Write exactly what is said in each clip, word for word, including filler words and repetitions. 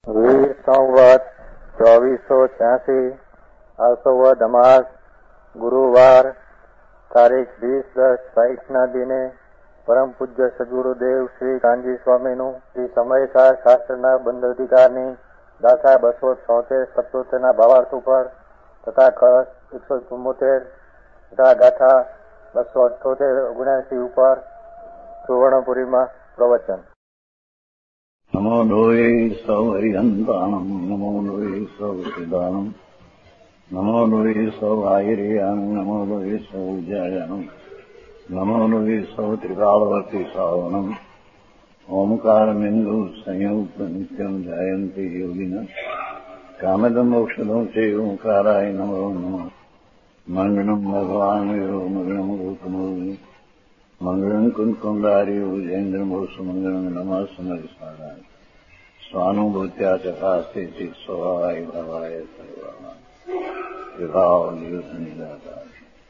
વીર સંવત ચોવીસો છ્યાસી આસોવદ અમાસ ગુરુવાર તારીખ વીસ દસ સાઈઠના દિને પરમ પૂજ્ય સદગુરુદેવ શ્રી કાનજી સ્વામીનું શ્રી સમયકાર શાસ્ત્રના બંધ અધિકારની દાસા બસો છોતેર સત્યોતેરના ભાવાર્થ ઉપર તથા કળશ એકસો ચુમ્મોતેર તથા ગાથા બસો અઠ્યોતેર ઓગણસી ઉપર સુવર્ણપુરીમાં પ્રવચન. નમો લોહી સૌ હરિહંતાણમ નમો લોહી સૌ સિદ્ધાનમ નમો લોહી સૌ આયર્યાન નમો લોહી સૌ જયાનમ નમો લોહી સૌ ત્રિકાળવર્તી સાવનમ ઓમકારમિંદુ સંયુક્ત નિત્યમ જાયંતી યોગિના કામદમ મોક્ષદમ છે ઓંકારાય નમો નમઃ. મંગળમ ભગવાન વીરો મંગળમ ગૌતમોની મંગળમ કુંકુંડાર્યો જૈન્દ્રમોષ મંગળમ નમઃ સમર્ષાય સ્વાનુભૂત્યા ચકાસ્તે ચિત સ્વભાવાય ભાવાય સર્વા વિભાવ નિયુત નિરાકાર.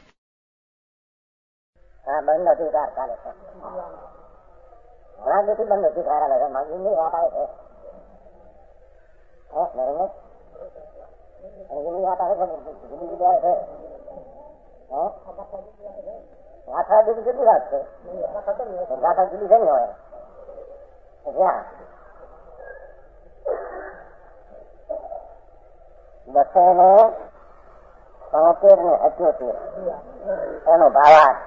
હા, બંધ અધિકાર ચાલે છે. ઘણા દિવસથી બંધ અધિકાર આવે છે. માગીની વાત આવે છે. માગીની વાત આવે છે. જુદી જુદી આવે છે. ગાથા જુદી જુદી વાત છે. ગાથા જુદી થઈ હોય જ્યાં દસે ને તોતેર ને અઠ્યોતેર એનો ભાવાર્થ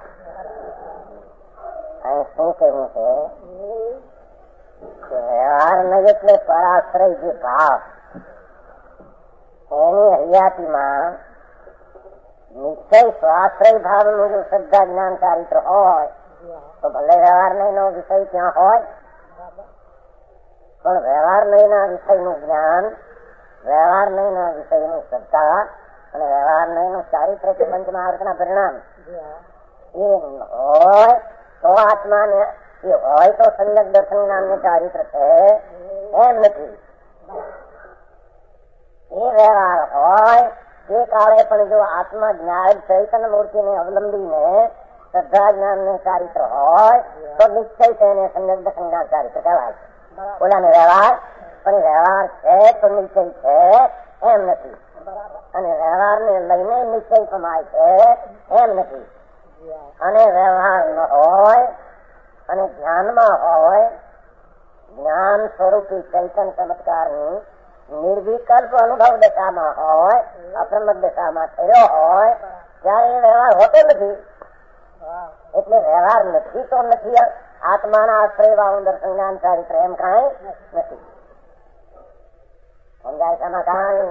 અહીં શું કહેવું છે કે વ્યવહાર ન એટલે પરાશ્રય જે ભાવ એની હરિયાતીમાં નિશ્ચય સ્વાશ્રય ભાવનું જો શ્રદ્ધા જ્ઞાન ચારિત્ર હોય તો ભલે વ્યવહાર નહીનો વિષય ત્યાં હોય, પણ વ્યવહાર નહીના વિષયનું જ્ઞાન, વ્યવહાર નહીના વિષયની શ્રદ્ધા અને વ્યવહાર નહીનું ચારિત્ર કે પંચમહાવૃતના પરિણામ એ હોય તો આત્માને એ હોય તો સંયક દર્શન નામનું ચારિત્ર છે એમ નથી. એ વ્યવહાર હોય તે કાળે પણ જો આત્મા જ્ઞાન ચૈતન્ય મૂર્તિને અવલંબીને શ્રદ્ધા જ્ઞાનનું ચારિત્ર હોય તો નિશ્ચય છે એને સંયક દર્શન ના ચારિત્ર કહેવાય. ઓલાને વ્યવહાર પણ વ્યવહાર છે તો નિશ્ચય છે એમ નથી, અને વ્યવહારને લઈને નિશ્ચય પમાય છે એમ નથી. અને વ્યવહાર ન હોય અને જ્ઞાનમાં હોય, જ્ઞાન સ્વરૂપી ચૈતન ચમત્કારની નિર્વિકલ્પ અનુભવ દશામાં હોય, અપ્રમદ દશામાં થયો હોય ત્યારે એ વ્યવહાર હોતો નથી. એટલે વ્યવહાર નથી તો નથી, આત્માના આશ્રય વાળું દર્શન જ્ઞાન ચારિત્ર એમ કઈ નથી. સમજાય શામાં કઈ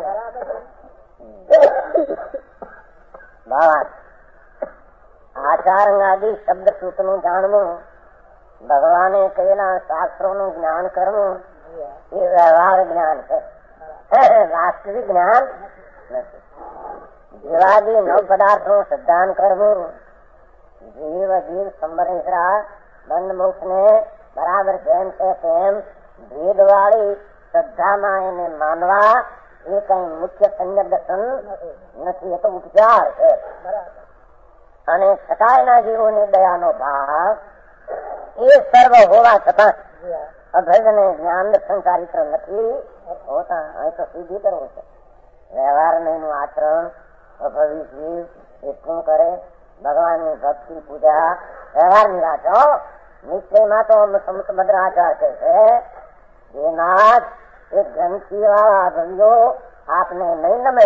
ભાવાર્થ આચારંગાદી શબ્દ સૂતનું જાણવું, ભગવાને કહેલા શાસ્ત્રોનું જ્ઞાન કરવું એ વ્યવહાર જ્ઞાન છે, વાસ્તવિક જ્ઞાન નથી. જીવાદી નવ પદાર્થનું સિદ્ધાંત કરવું, જીવ જીવ સંબરેશ્વરા બંધ મોક્ષ ને બરાબર જેમ છે તેમ ભેદવાળી શ્રદ્ધામાં એને માનવા એ કઈ મુખ્ય સંયક દર્શન નથી, એ તો ઉપચાર છે. અને છતાંયના જીવોની દયાનો ભાવ એ સર્વ હોવા છતાં અભેદને જ્ઞાન દર્શન ચારિત્ર નથી હોતા. અહીં તો સીધી કરવું છે. વ્યવહાર નહીનું આચરણ અભવી જીવ એ શું કરે? ભગવાનની ભક્તિ પૂજા વ્યવહારની વાંચો. નિશ્ચયમાં તો સમદ્રાચાર કહે છે જેનાથ એ ગ્રંથિ વાળા અભવીઓ આપને નહીં નમે.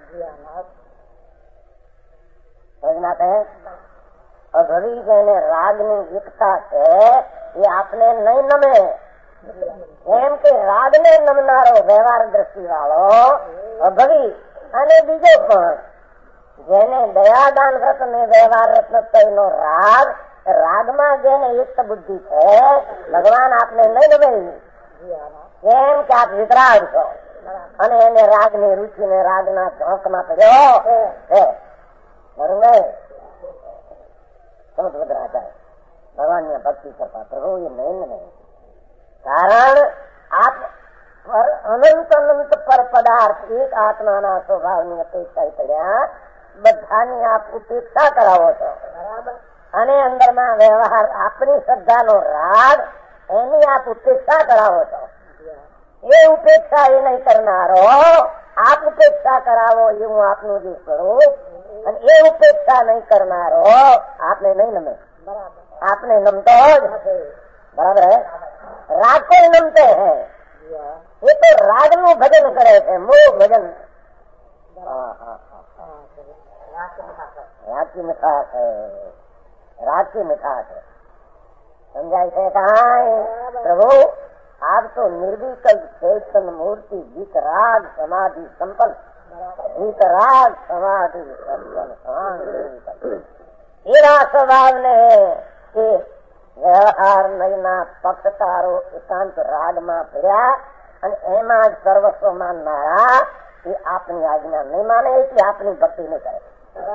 અભવી જેને રાગની એકતા છે એ આપને નહીં નમે. એમ કે રાગને નમનારો વ્યવહાર દ્રષ્ટિ વાળો અભવી, અને બીજો પણ જેને દયાદાન વ્રત ને વ્યવહાર રત્નનો રાગ, રાગમાં જેને યુક્ત બુદ્ધિ છે ભગવાન આપને નહીં નમે. એમ કે આપ વિતરાગ છો અને એને રાગની રુચિ ને રાગના ઝોંકમાં પડ્યો છે. ભગવાનની ભક્તિ કરતા પ્રભુ એ નહીં નહીં. કારણ આપ અનંત અનંત પર પદાર્થ એક આત્માના સ્વભાવની અપેક્ષા પડ્યા બધાની આપ ઉપેક્ષા કરાવો છો, અને અંદરમાં વ્યવહાર આપની શ્રદ્ધાનો રાગ એની આપ ઉપેક્ષા કરાવો છો. એ ઉપેક્ષા એ નહીં કરનારો આપ ઉપેક્ષા કરાવો એ હું આપનું જે સ્વરૂપ, અને એ ઉપેક્ષા નહીં કરનારો આપને નહીં નમે, આપને નમતો જ બરાબર હે. રાગ को नमते हैं, ये तो राग નું ભજન કરે છે, મૂળ ભજન. राग की मिठास है, राग की मिठास है. समझाई से कहा प्रभु आप तो निर्विकल्प चेतन मूर्ति गीत राग समाधि संपन्न, गीत राग समाधि संपन्न एवा स्वभाव ने કે વ્યવહાર નયના પક્ષકારો એકાંત રાગમાં પીડ્યા અને એમાં જ સર્વસ્વ માનનારા એ આપની આજ્ઞા નહીં માને, એટલે આપની ભક્તિ નહીં કરે.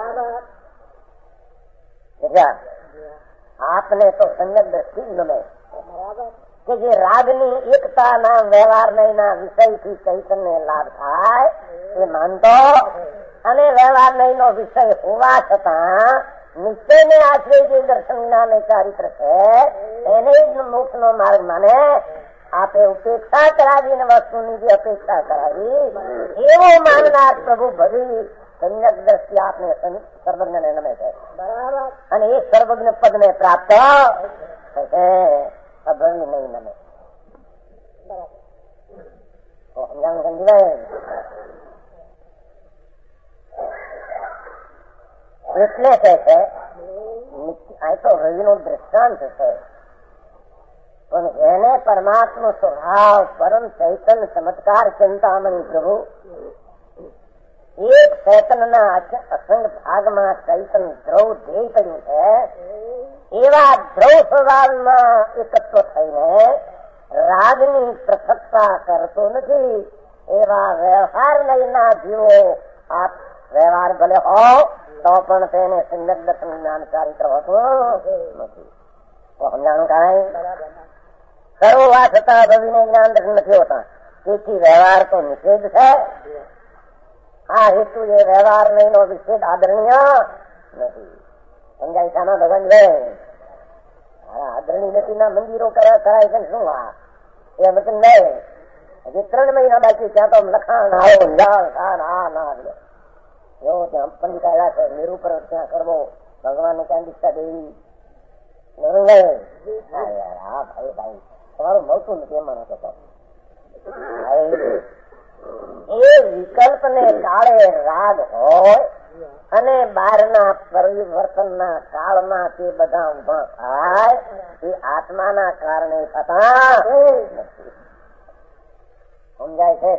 આપને તો સંયમ દ્રષ્ટિ ગમે કે જે રાગની એકતાના વ્યવહાર નયના વિષયથી ચૈતન્ય લાભ થાય એ માનતો, અને વ્યવહાર નયનો વિષય હોવા છતાં નિશ્ચયને આશ્રય જે દર્શન જ્ઞાન ચારિત્ર છે એને જ મોક્ષ નો માર્ગ માને. આપે ઉપેક્ષા કરાવીને વસ્તુની જે અપેક્ષા કરાવી એવો માનનાર પ્રભુ ભરી સંયક દ્રષ્ટિ આપને સર્વજ્ઞ ને નમે છે. અને એ સર્વજ્ઞ પદ ને પ્રાપ્ત અભવી નહીં નમે. સમજાણ સમજાય. એટલે કે છે આ તો રવિનું દ્રષ્ટાંત છે, પણ એને પરમાત્મા સ્વભાવ પરમ ચૈતન્ય ચમત્કાર ચિંતામણી પ્રભુ એક ચૈતનના અસંગ ભાગમાં ચૈતન્ય દ્રવ ધ્યેય કર્યું છે. એવા દ્રવ સ્વભાવમાં એકત્વ થઈને રાગની પૃથકતા કરતો નથી. એવા વ્યવહાર નયના જીવો આપ વ્યવહાર ભલે હો તો પણ તેને સંયક દર્શન જ્ઞાન ચારિત્ર હોતું નથી. સમજાણું કાંઈ સર્વવા છતાં ભવિને જ્ઞાન દર્શન નથી હોતા, તેથી વ્યવહાર તો નિષેધ છે. આ હેતુ એ વ્યવહાર નહીં નો વિષેદ આદરણીય નથી. સમજાય શામાં ભગવાન રે આદરણીય નથી ના મંદિરો કરાય છે શું? આ એ વચન નહીં. હજી ત્રણ મહિના બાકી ત્યાં તો લખાણ આવો ના ના એવો ત્યાં પંડિત આવ્યા છે નિરૂપર ત્યાં કરવો ભગવાન ત્યાં દીક્ષા દેવી. હા ભાઈ ભાઈ તમારું મળતું નથી એમાં કહેતા. એ વિકલ્પ ને કાળે રાગ હોય અને બહારના પરિવર્તનના કાળમાં તે બધા ઉભા થાય એ આત્માના કારણે થતા નથી. સમજાય છે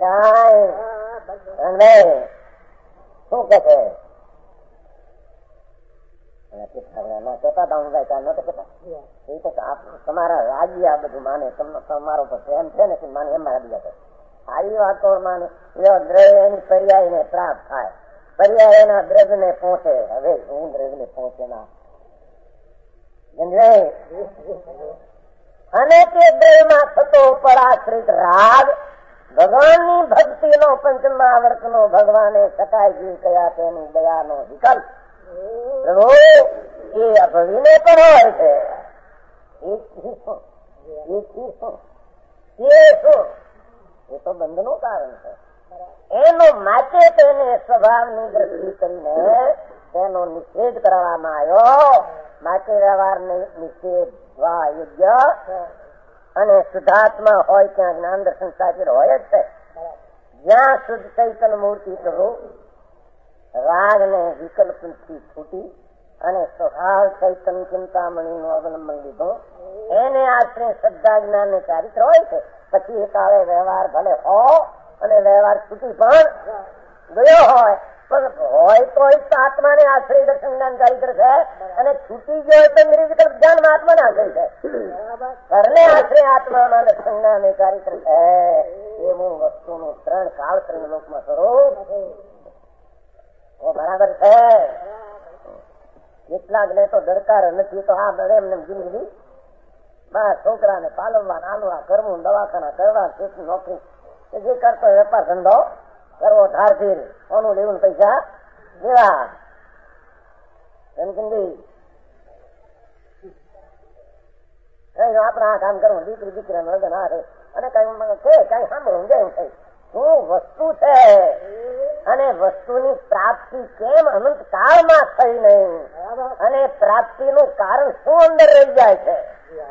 કાંઈ? શું કે છે તમારા રાજી આ બધું માને, તમારો પ્રેમ છે ને માને એમ મારા બીજા આવી વાતો માને દ્રવ્ય પર્યાય ને પ્રાપ્ત થાય, પર્યાય એના દ્રવ્ય ને પહોંચે. હવે હું દ્રવ્ય ને પહોંચે ના અને તે દ્રવ્યમાં થતો પરાશ્રિત રાગ ભગવાનની ભક્તિનો પંચમાવર્તનો ભગવાને સકાયજી કયા તેની દયાનો વિકલ્પ પ્રભુ એ અભવીને પણ હોય છે. એ તો બંધનું કારણ છે. એનો માટે તેને સ્વભાવની દ્રષ્ટિ કરીને તેનો નિષેધ કરવામાં આવ્યો. માટે વ્યવહાર નિષેધ યોગ્ય અને શુદ્ધાત્મા હોય ત્યાં જ્ઞાન દર્શન સાચર હોય જ છે. જ્યાં શુદ્ધ ચૈતન્ય મૂર્તિ પ્રભુ રાગ ને વિકલ્પથી છૂટી અને સ્વભાવ ચૈતન્ય ચિંતામણી નું અવલંબન લીધું, એને આશ્રય શ્રદ્ધા જ્ઞાન ને ચારિત્ર હોય છે. પછી એ કાળે વ્યવહાર ભલે હો અને વ્યવહાર છૂટી પણ ગયો હોય, પણ હોય તો આત્માને આશ્રય દર્શન જ્ઞાન ચારિત્ર છે, અને છૂટી ગયો હોય તો નિર્વિકલ્પ જ્ઞાનમાં આત્માને આશ્રય છે. ઘરને આશ્રય આત્મામાં દર્શન જ્ઞાન ચારિત્ર છે. એવું વસ્તુનું ત્રણ કાળ ત્રણ લોકમાં સ્વરૂપ બરાબર છે. કેટલાક ને તો દરકાર નથી તો આ બને એમને જિંદગી બસ છોકરાને પાલવવા નાનવા કરવું, દવાખાના કરવા, ખેતી નોકરી જે કરતો વેપાર ધંધો કરવો, ધારધીર કોનું લેવું પૈસા દેવા કઈ આપણે આ કામ કરવું, દીકરી દીકરા લગ્ન આ છે અને કઈ કઈ સાંભળવું જાય થઈ શું વસ્તુ છે અને વસ્તુની પ્રાપ્તિ કેમ અનંત કાળમાં થઈ નહીં અને પ્રાપ્તિનું કારણ શું અંદર રહી જાય છે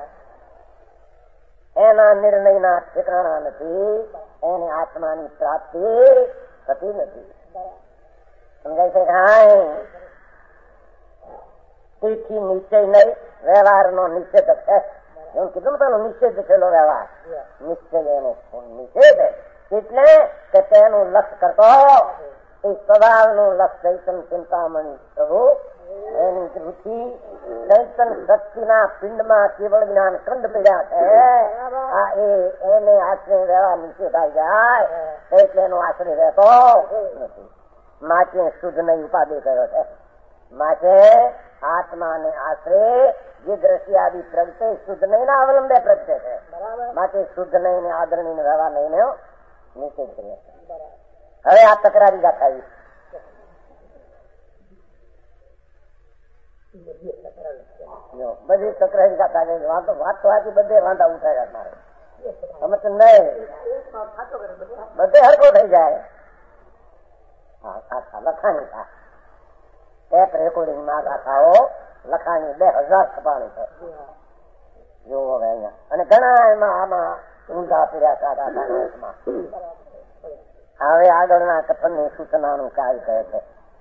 એના નિર્ણયના ઠેકાણા નથી, એને આત્માની પ્રાપ્તિ થતી નથી. સમજાય છે? કાંઈ તેથી નિશ્ચય નહીં, વ્યવહારનો નિષેધ છે. એવું કીધું ને પેલો નિષેધ થયેલો વ્યવહાર, નિશ્ચય એનો નિષેધ એટલે કે તેનું લક્ષ્ય કરતો એ સ્વભાવનું લક્ષ્ય ચૈતન ચિંતામણી પ્રભુ એની રુચિ ચૈતન શક્તિના પિંડમાં કેવળ જ્ઞાન કંદ પીડ્યા છે. આ એ એને આશ્રય વ્યવહાર નિષેધ આવી જાય એટલે એનો આશ્રય રહેતો નથી. માટે શુદ્ધ નહીં ઉપાધિ કર્યો છે. માટે આત્માને આશ્રય જે દ્રશ્યાદિ પ્રગટે શુદ્ધ નહીં ના અવલંબે પ્રગટે છે. માટે શુદ્ધ નહીં ને આદરણીય વ્યવહાર નહીં નિષેધ કર્યો છે. હવે આ તકરારી ગાથા આવી બધી તકરારી ગાથા ગઈ. વાત તો આથી બધે વાંધા ઉઠાવ્યા મારે સમજ નહીં, બધે હરકો થઈ જાય. લખાણી થા ટેપ રેકોર્ડિંગ માં ગાથાઓ લખાણી બે હજાર છપાણી છે જોવો હવે અહીંયા. અને ઘણા એમાં આમાં ઊંધા પીડ્યા સાદા ગાથામાં. હવે આગળના કથનની સૂચનાનું કાર્ય કહે છે.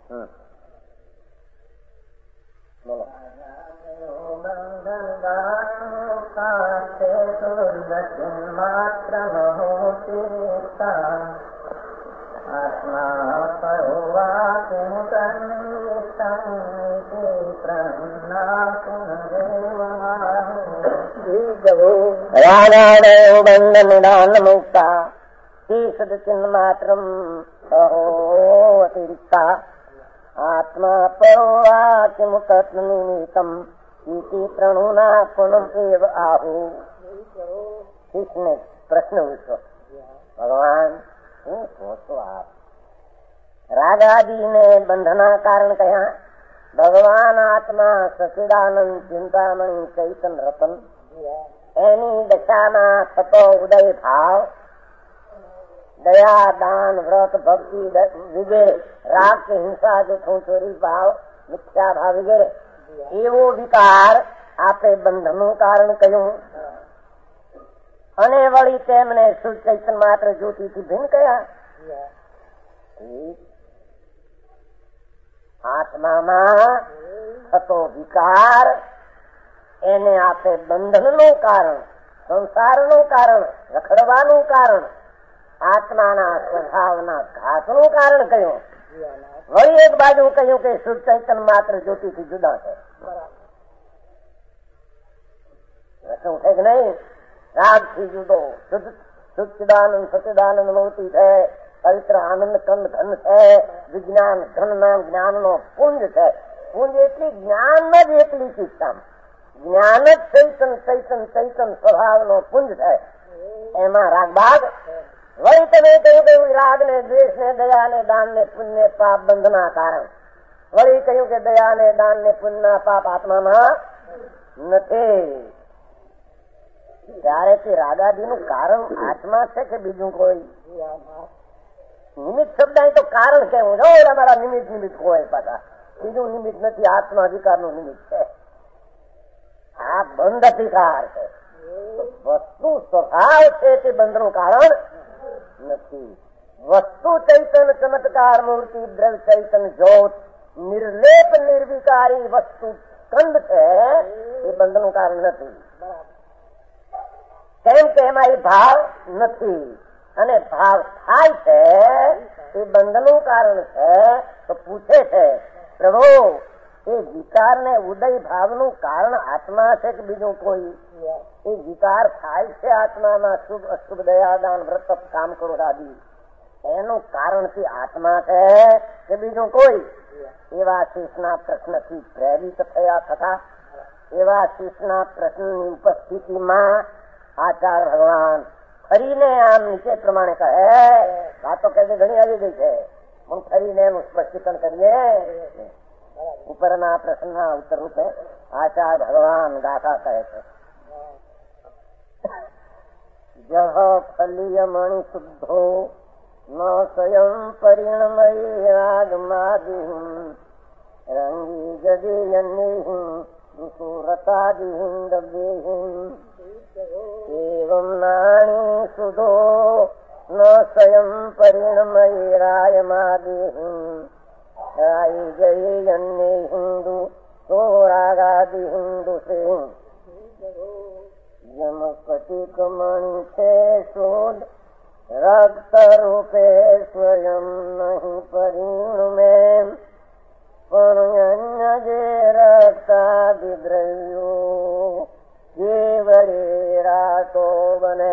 બોલો. રાણાદેવ બંધ નિદાન મુક્તા સદચિન્હ માત્રમ અતિરિક્તા આત્મા પરોવાચિમુતનિમિતમ ઇતિ પ્રણુના પુનઃ એવ આહુ. શિષ્યને પ્રશ્ન પૂછ્યો, ભગવાન શું કહો છો આપ? રાગાદીને બંધના કારણ કયા? ભગવાન આત્મા સચિદાનંદ ચિંતામણી ચૈતન રતન એની દશામાં થતો ઉદય ભાવ દયા દાન વ્રત ભક્તિ વગેરે રાગ કે હિંસા જૂઠું ચોરી ભાવ મિથ્યા ભાવ વગેરે એવો વિકાર આપે બંધનનું કારણ કહ્યું અને વળી તેમને શુદ્ધ ચૈતન માત્ર જ્યોતિથી ભિન્ન કયા? આત્મામાં થતો વિકાર એને આપે બંધનનું કારણ, સંસારનું કારણ, રખડવાનું કારણ, આત્માના સ્વભાવના ઘાતનું કારણ કહ્યું. વળી એક બાજુ કહ્યું કે શુદ્ધ ચૈતન માત્ર જ્યોતિથી જુદા છે. શું છે કે નહીં? રાગથી જુદો, શુદ્ધ સચ્ચિદાનંદ સચ્ચિદાનંદ મૂર્તિ છે, પવિત્ર આનંદ કંદ ઘન છે, વિજ્ઞાન ઘન નામ જ્ઞાનનો પુંજ છે. પુંજ એટલી જ્ઞાન જ એટલી ચિત્તામ જ્ઞાન જ ચૈતન ચૈતન ચૈતન સ્વભાવનો પુંજ છે. એમાં રાગબાગ. વળી તમે કહ્યું કે રાગ ને દ્વેષ ને દયા ને દાન ને પુણ્ય પાપ બંધના કારણ. વળી કહ્યું કે દયા ને દાન ને પુણ્ય પાપ આત્મામાં નથી. ત્યારે કે રાગાદીનું કારણ આત્મા છે કે બીજું કોઈ? નિમિત્ત શબ્દ તો કારણ કેવું છે, અમારા નિમિત્ત નિમિત્ત હોય પાછા, બીજું નિમિત્ત નથી. આત્મા અધિકારનું નિમિત્ત છે. આ બંધ અધિકાર છે. વસ્તુ સ્વભાવ છે તે બંધનું કારણ નથી. વસ્તુ ચૈતન ચમત્કાર મૂર્તિ દ્રવ્ય ચૈતન જ્યોત નિર્લેપ નિર્વિકારી વસ્તુ કંદ છે એ બંધનું કારણ નથી. કેમ કે એમાં એ ભાવ નથી અને ભાવ થાય છે એ બંધનું કારણ છે. તો પૂછે છે પ્રભુ એ વિકાર ને ઉદય ભાવનું કારણ આત્મા છે કે બીજું કોઈ? એ વિકાર થાય છે આત્મામાં શુભ અશુભ દયાદાન વ્રત કામ કરો આદિ, એનું કારણથી આત્મા છે કે બીજું કોઈ? એવા શિષ્યના પ્રશ્નથી પ્રેરિત થયા થતા એવા શિષ્યના પ્રશ્નની ઉપસ્થિતિમાં આચાર્ય ભગવાન ફરીને આમ નીચે પ્રમાણે કહે. વાતો કહે ઘણી આવી ગઈ છે, હું ફરીને એનું સ્પષ્ટીકરણ કરીએ. ઉપરના પ્રશ્નના ઉત્તર રૂપે આચાર્ય ભગવાન ગાથા કહે છે. जह फलियमणि शुद्धो न स्वयं परिणमयी रागमादिहिं रंगी जगेयन्निहिं दुसूरतादिहिं दव्येहिं एवं नाणी सुधो न स्वयं परिणमयी रायमादिहिं रायि जयेयन्निहिं दुसूरागादिहिं दुसेहिं जम स्फटिक मणि थे शोध रक्त रूपे स्वयं नहीं परिणमे पण अन्य जे रक्तादिद्रव्यो केवले रातो बने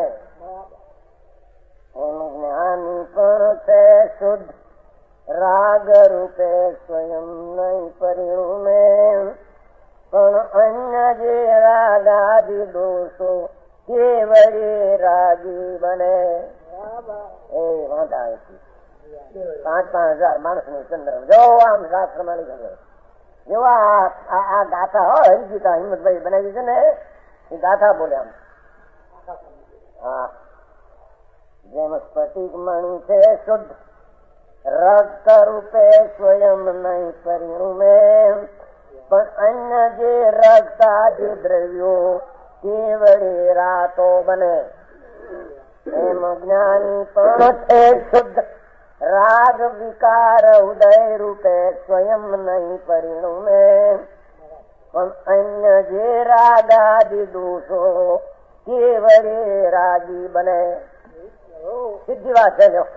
ज्ञानी पण थे शुद्ध राग रूपे स्वयं नहीं परिणमे पण अन्य जे रागादि दोषो केवले रागी बने ए वांधा पांच पांच हजार मानस नी चंद्र जो आम शास्त्र में लिखे जो आ गाथा हो हरिजी का हिम्मत भाई बनाई दी ने गाथा बोले हम हाँ जेम स्फटिक मणि थे शुद्ध रक्त रूपे स्वयं नहीं परिणमे पण अन्य जे रक्तादि द्रव्यो केवले रातो बने एम ज्ञानी पण थे शुद्ध राग विकार उदय रूपे स्वयं नहीं परिणमे पण अन्य जे रागादि दोषो केवले रागी बने सीधी बात है जो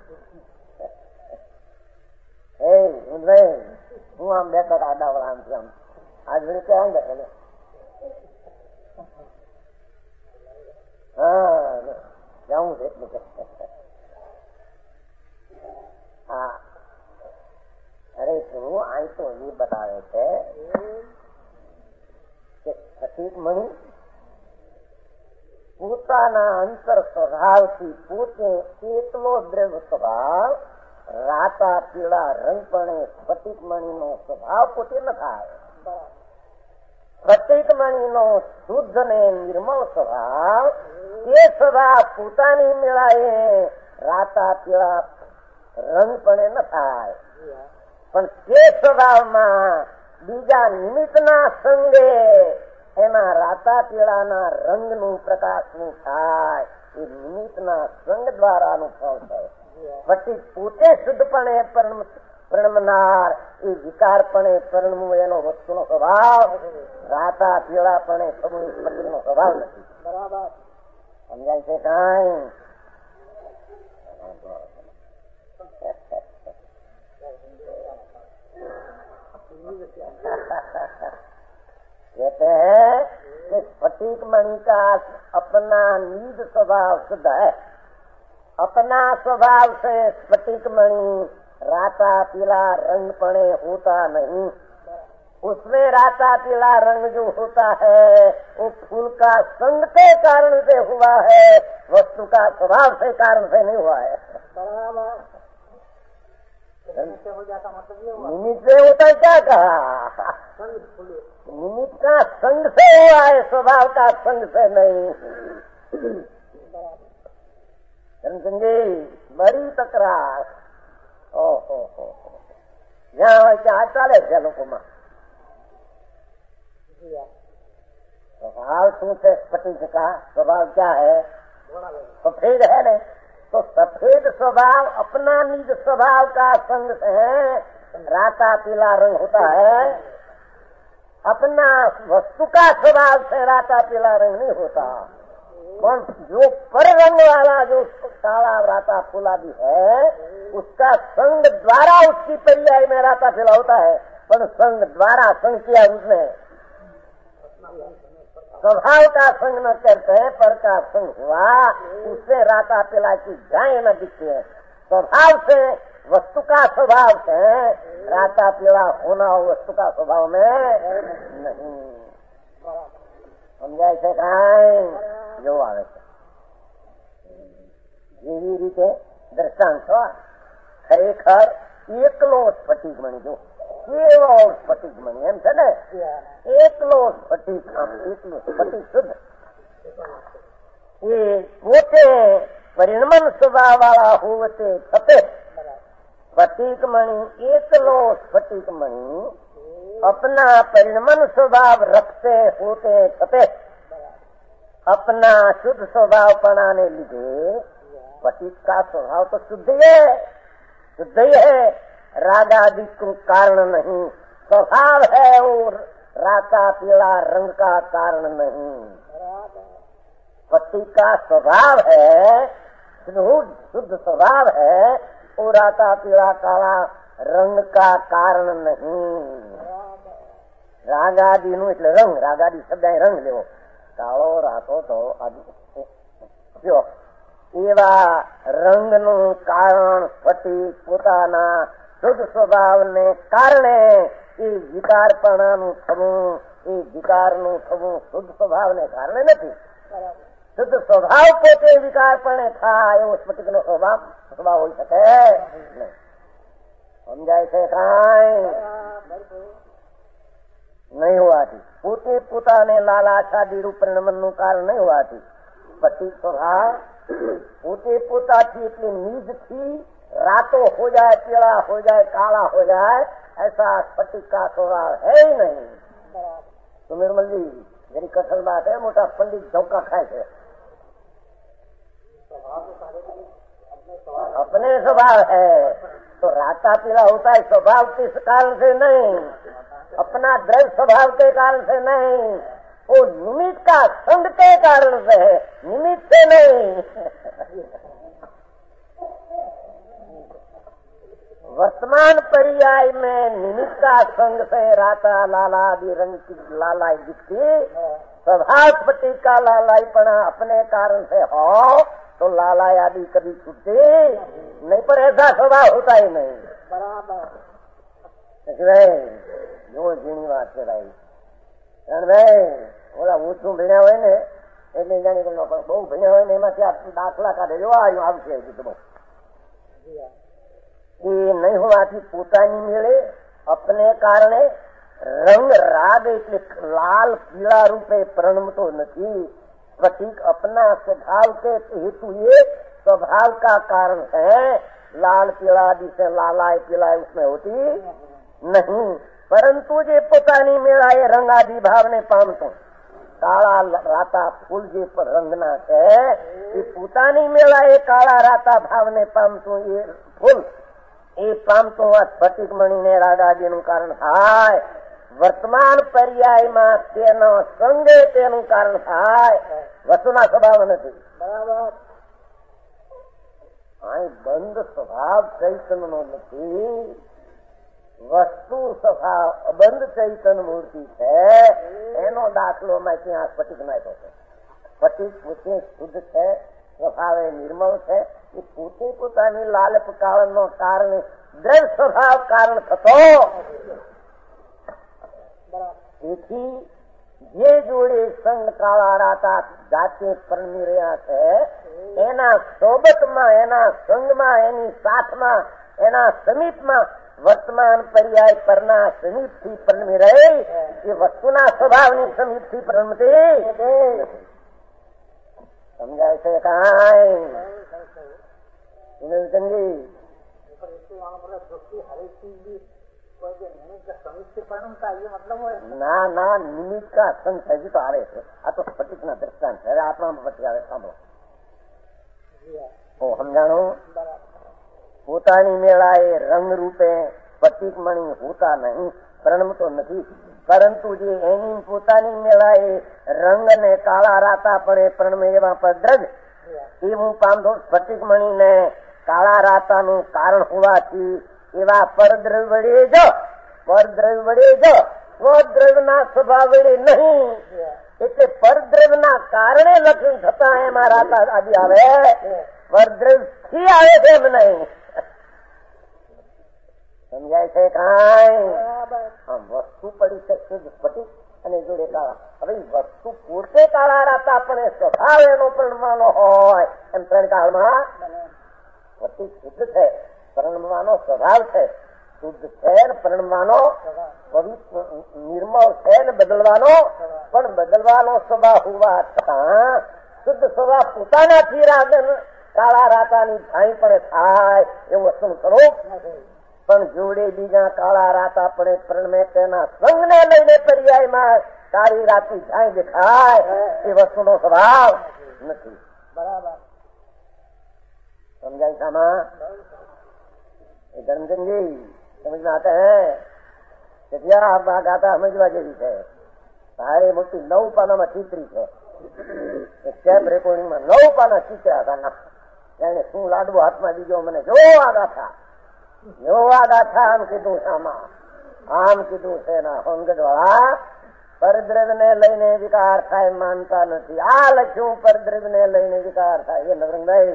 ए भाई હું આમ બેઠો આડાવડા આમ આમ આજ વળી ક્યાં બેઠો હા જાઉં છે એટલે હા અરે શું અહીં તો એ બતાવે છે કે સ્ફટિક મણિ પોતાના અંતર સ્વભાવથી પોતે એટલો દ્રવ્ય સ્વભાવ રાતા પીળા રંગપણે સ્ફટિક મણિનો સ્વભાવ પોતે ન થાય. સ્ફટિક મણિનો શુદ્ધ ને નિર્મળ સ્વભાવ એ સ્વભાવ પોતાની મેળાએ રાતા પીળા રંગપણે ન થાય. પણ તે સ્વભાવમાં બીજા નિમિત્તના સંગે એના રાતા પીળાના રંગનું પ્રકાશનું થાય. એ નિમિત્તના સંગ દ્વારાનું ફળ થાય. સ્ફટિક પોતે શુદ્ધપણે પરિણમનાર એ વિકારપણે પરિણમવું એનો વસ્તુનો સ્વભાવ રાતા પીળાપણે થવું એ સ્ફટિકનો સ્વભાવ નથી. બરાબર સમજાય છે કાંઈ? कहते हैं कि स्फटिक मणि का अपना निज स्वभाव शुद्ध है. अपना स्वभाव से स्फटिक मणि राता पीला रंग पड़े होता नहीं. उसमें राता पीला रंग जो होता है वो फूल का संग के कारण से हुआ है, वस्तु का स्वभाव से कारण से नहीं हुआ है. निमित्त से होता है, क्या कहा? निमित्त का संग से हुआ है, स्वभाव का संग से नहीं. समझे? बड़ी तकरार. ओहो हो यहाँ क्या चाले છે લોકોમાં. स्वभाव શું છે? स्फटिक का स्वभाव क्या है? सफेद है न, तो सफेद स्वभाव अपना निज स्वभाव का संग से राता पीला रंग होता है. अपना वस्तु का स्वभाव से राता पीला रंग नहीं होता. पर जो पर रंग वाला जो काला राता फूला भी है उसका संग द्वारा उसकी पर्याय में राता पीला होता है. पर संग द्वारा संग किया उसने स्वभाव का संग न करते हैं, पर का संग हुआ उससे राता पीला की गाय न दिखती है. स्वभाव से वस्तु का स्वभाव से राता पीला होना वस्तु का स्वभाव में नहीं. સમજાય છે કાંઈ? જો આવે છે એવી રીતે દ્રષ્ટાંત ખરેખર એકલો સ્ફટિક મણિ જો કેવો સ્ફટિક મણિ એમ છે ને, એકલો સ્ફટિક એકલો સ્ફટિક શુદ્ધ એ પોતે પરિણમન સ્વભાવ વાળા હોવતે છતે स्फटिकमणि एकलो स्फटिकमणि अपना परिणमन स्वभाव रखते होते छपे अपना शुद्ध स्वभाव बनाने लीजिए। स्फटिक का स्वभाव तो शुद्ध ही है, शुद्ध ही है, राग आदि को कारण नहीं, स्वभाव है और राता पीला रंग का कारण नहीं। स्फटिक का स्वभाव है, शुद्ध स्वभाव है, वो राता पीला काला रंग का कारण नहीं। रागादी નું એટલે રંગ, રાગાદી શબ્દ રંગ લેવો, કાળો રાતો તો જો એવા રંગનું કારણ સ્ફટિક પોતાના શુદ્ધ સ્વભાવને કારણે એ વિકારપણાનું થવું, એ વિકારનું થવું શુદ્ધ સ્વભાવને કારણે નથી। શુદ્ધ સ્વભાવ પોતે વિકારપણે થાય એવો સ્ફટિકનો સ્વભાવ સ્વભાવ હોઈ શકે નહીં। સમજાય છે? કાંઈ નહીં હોવાથી, પોતે પોતાને લાલાશાદી રૂપ પરિણમનનું કારણ નહીં હોવાથી સ્ફટિક સ્વભાવ પોતે પોતાથી એટલે નિજથી रातो हो जाए, पीला हो जाए, काला हो जाए, ऐसा स्फटिक का स्वभाव है ही नहीं। तो निर्मल जी मेरी कठल बात है, मोटा पंडित धोखा खाए थे। अपने स्वभाव है तो राता पीला होता है, स्वभाव किस कारण से नहीं, अपना द्रव्य स्वभाव के कारण से नहीं, वो निमित्त का संग के कारण से है, निमित्त से नहीं। वर्तमान पर्याय में निमित्त का संग से राता लाला आदि रंग की लालाई दिखती, स्वभाव स्फटिक का लालाईपना अपने कारण से हो तो लालाई आदि कभी छूटती नहीं, पर ऐसा स्वभाव होता ही नहीं। बराबर जो झीणी बात है भाई, भाई ओला ऊंचू भीण्या हो ने એટલે જાણી કે બહુ ભીણ્યા હોય ને એમાંથી દાખલા કાઢે જો આ આવશે તો બહુ એ નહીં હોવાથી પોતાની મેળે अपने कारणे रंग राग એટલે लाल पीला रूपे परिणमतो નથી। स्फटिक अपना स्वभाव के हेतु ये स्वभाव का कारण है, लाल पीला आदि से लालाय पीलाय उसमें होती नहीं, परंतु जे પોતાની મેળાએ રંગ આદि ભાવને પામતો કાળા રાતા ફૂલ જે પર રંગના છે એ પોતાની મેળાએ કાળા રાતા ભાવને પામતું એ ફૂલ એ પામતું આ સ્ફટિક મણીને રાગાદીનું કારણ થાય। વર્તમાન પર્યાયમાં તેનો સંગે તેનું કારણ થાય, વસ્તુના સ્વભાવ નથી। બરાબર અહીં બંધ સ્વભાવ ચૈતન્યનો નથી, વસ્તુ સ્વભાવ અબંધ ચૈતન્ય મૂર્તિ છે, એનો દાખલો મેં ત્યાં સ્ફટિક નાખ્યો છે। સ્ફટિક પોતે શુદ્ધ છે, સ્વભાવે નિર્મળ છે, એ પોતે પોતાની લાલપ કાળનો કારણે દ્રવ્ય સ્વભાવ કારણ થતો। તેથી જે જોડે સંગ કાળા રાતા જાતે પરમી રહ્યા છે એના સોબતમાં, એના સંગમાં, એની સાથમાં, એના સમીપમાં વર્તમાન પર્યાય પરના સમીપથી પરમી રહે એ વસ્તુના સ્વભાવની સમીપથી પરમતી। સમજાય છે કાંઈ? સુનિલચંદજી ના ના નિમિત્ત का संग है जी तो आ रहे थे। आ तो स्फटिक ना दृष्टांत है, आत्मा में बच गया। सामो ओ हम जानो પોતાની મેળાએ રંગ રૂપે સ્ફટિક મણી હોતા નહીં, પરિણમતો નથી, પરંતુ જે એની પોતાની મેળાએ રંગ ને કાળા રાતા પડે પરિણમે એવા પદ્રજ એ હું પામતો સ્ફટિક મણીને કાળા રાતાનું કારણ હોવાથી એવા પરદ્રવ્ય વડે જો પરદ્રવ્ય વડે જો સ્વદ્રવ્યના સ્વભાવ વડે નહીં, એટલે પરદ્રવ્યના કારણે લક્ષણ થતા એમાં રાતા આદિ આવે, પરદ્રવ્યથી આવે છે એમ નહીં। સમજાય છે કાંઈ? આમ વસ્તુ પડી છે શુદ્ધ સ્ફટિક અને જોડે કાળા। હવે વસ્તુ પોતે કાળા રાતા પણ સ્વભાવ એનો પરિણમવાનો હોય એમ ત્રણ કાળમાં સ્ફટિક શુદ્ધ છે, પરિણમવાનો સ્વભાવ છે, શુદ્ધ છે ને પરિણમવાનો પવિત્ર નિર્મળ છે ને બદલવાનો પણ બદલવાનો સ્વભાવ હોવા છતાં શુદ્ધ સ્વભાવ પોતાનાથી રાગન કાળા રાતાની છાઈ પણ થાય એવું વસ્તુનું સ્વરૂપ પણ જોડે બીજા કાળા રાતા પડે પ્રણમે તેના સંગને લઈને પર્યાયમાં કાળી રાતી છાઈ દેખાય એ વસ્તુનો સ્વભાવ નથી. બરાબર સમજાય સામા? ધર્મચંદજી સમજમાં આતા હે ત્યાં આ ગાતા સમજવા જેવી છે. ભારે મોટી નવ પાનામાં ચિત્રી છે. કેમ રેકોર્ડિંગમાં નવ પાના ચિત્ર હતા. એને શું લાડવો હાથમાં દીધો મને જો આ ગાથા જો આ ગાથા આમ કીધું સામા આમ કીધું છે એના હોનગઢ વાળા પરદ્રવ્ય ને લઈને વિકાર થાય માનતા નથી. આ લખ્યું પરદ્રવ્ય ને લઈને વિકાર થાય એ નવરંગભાઈ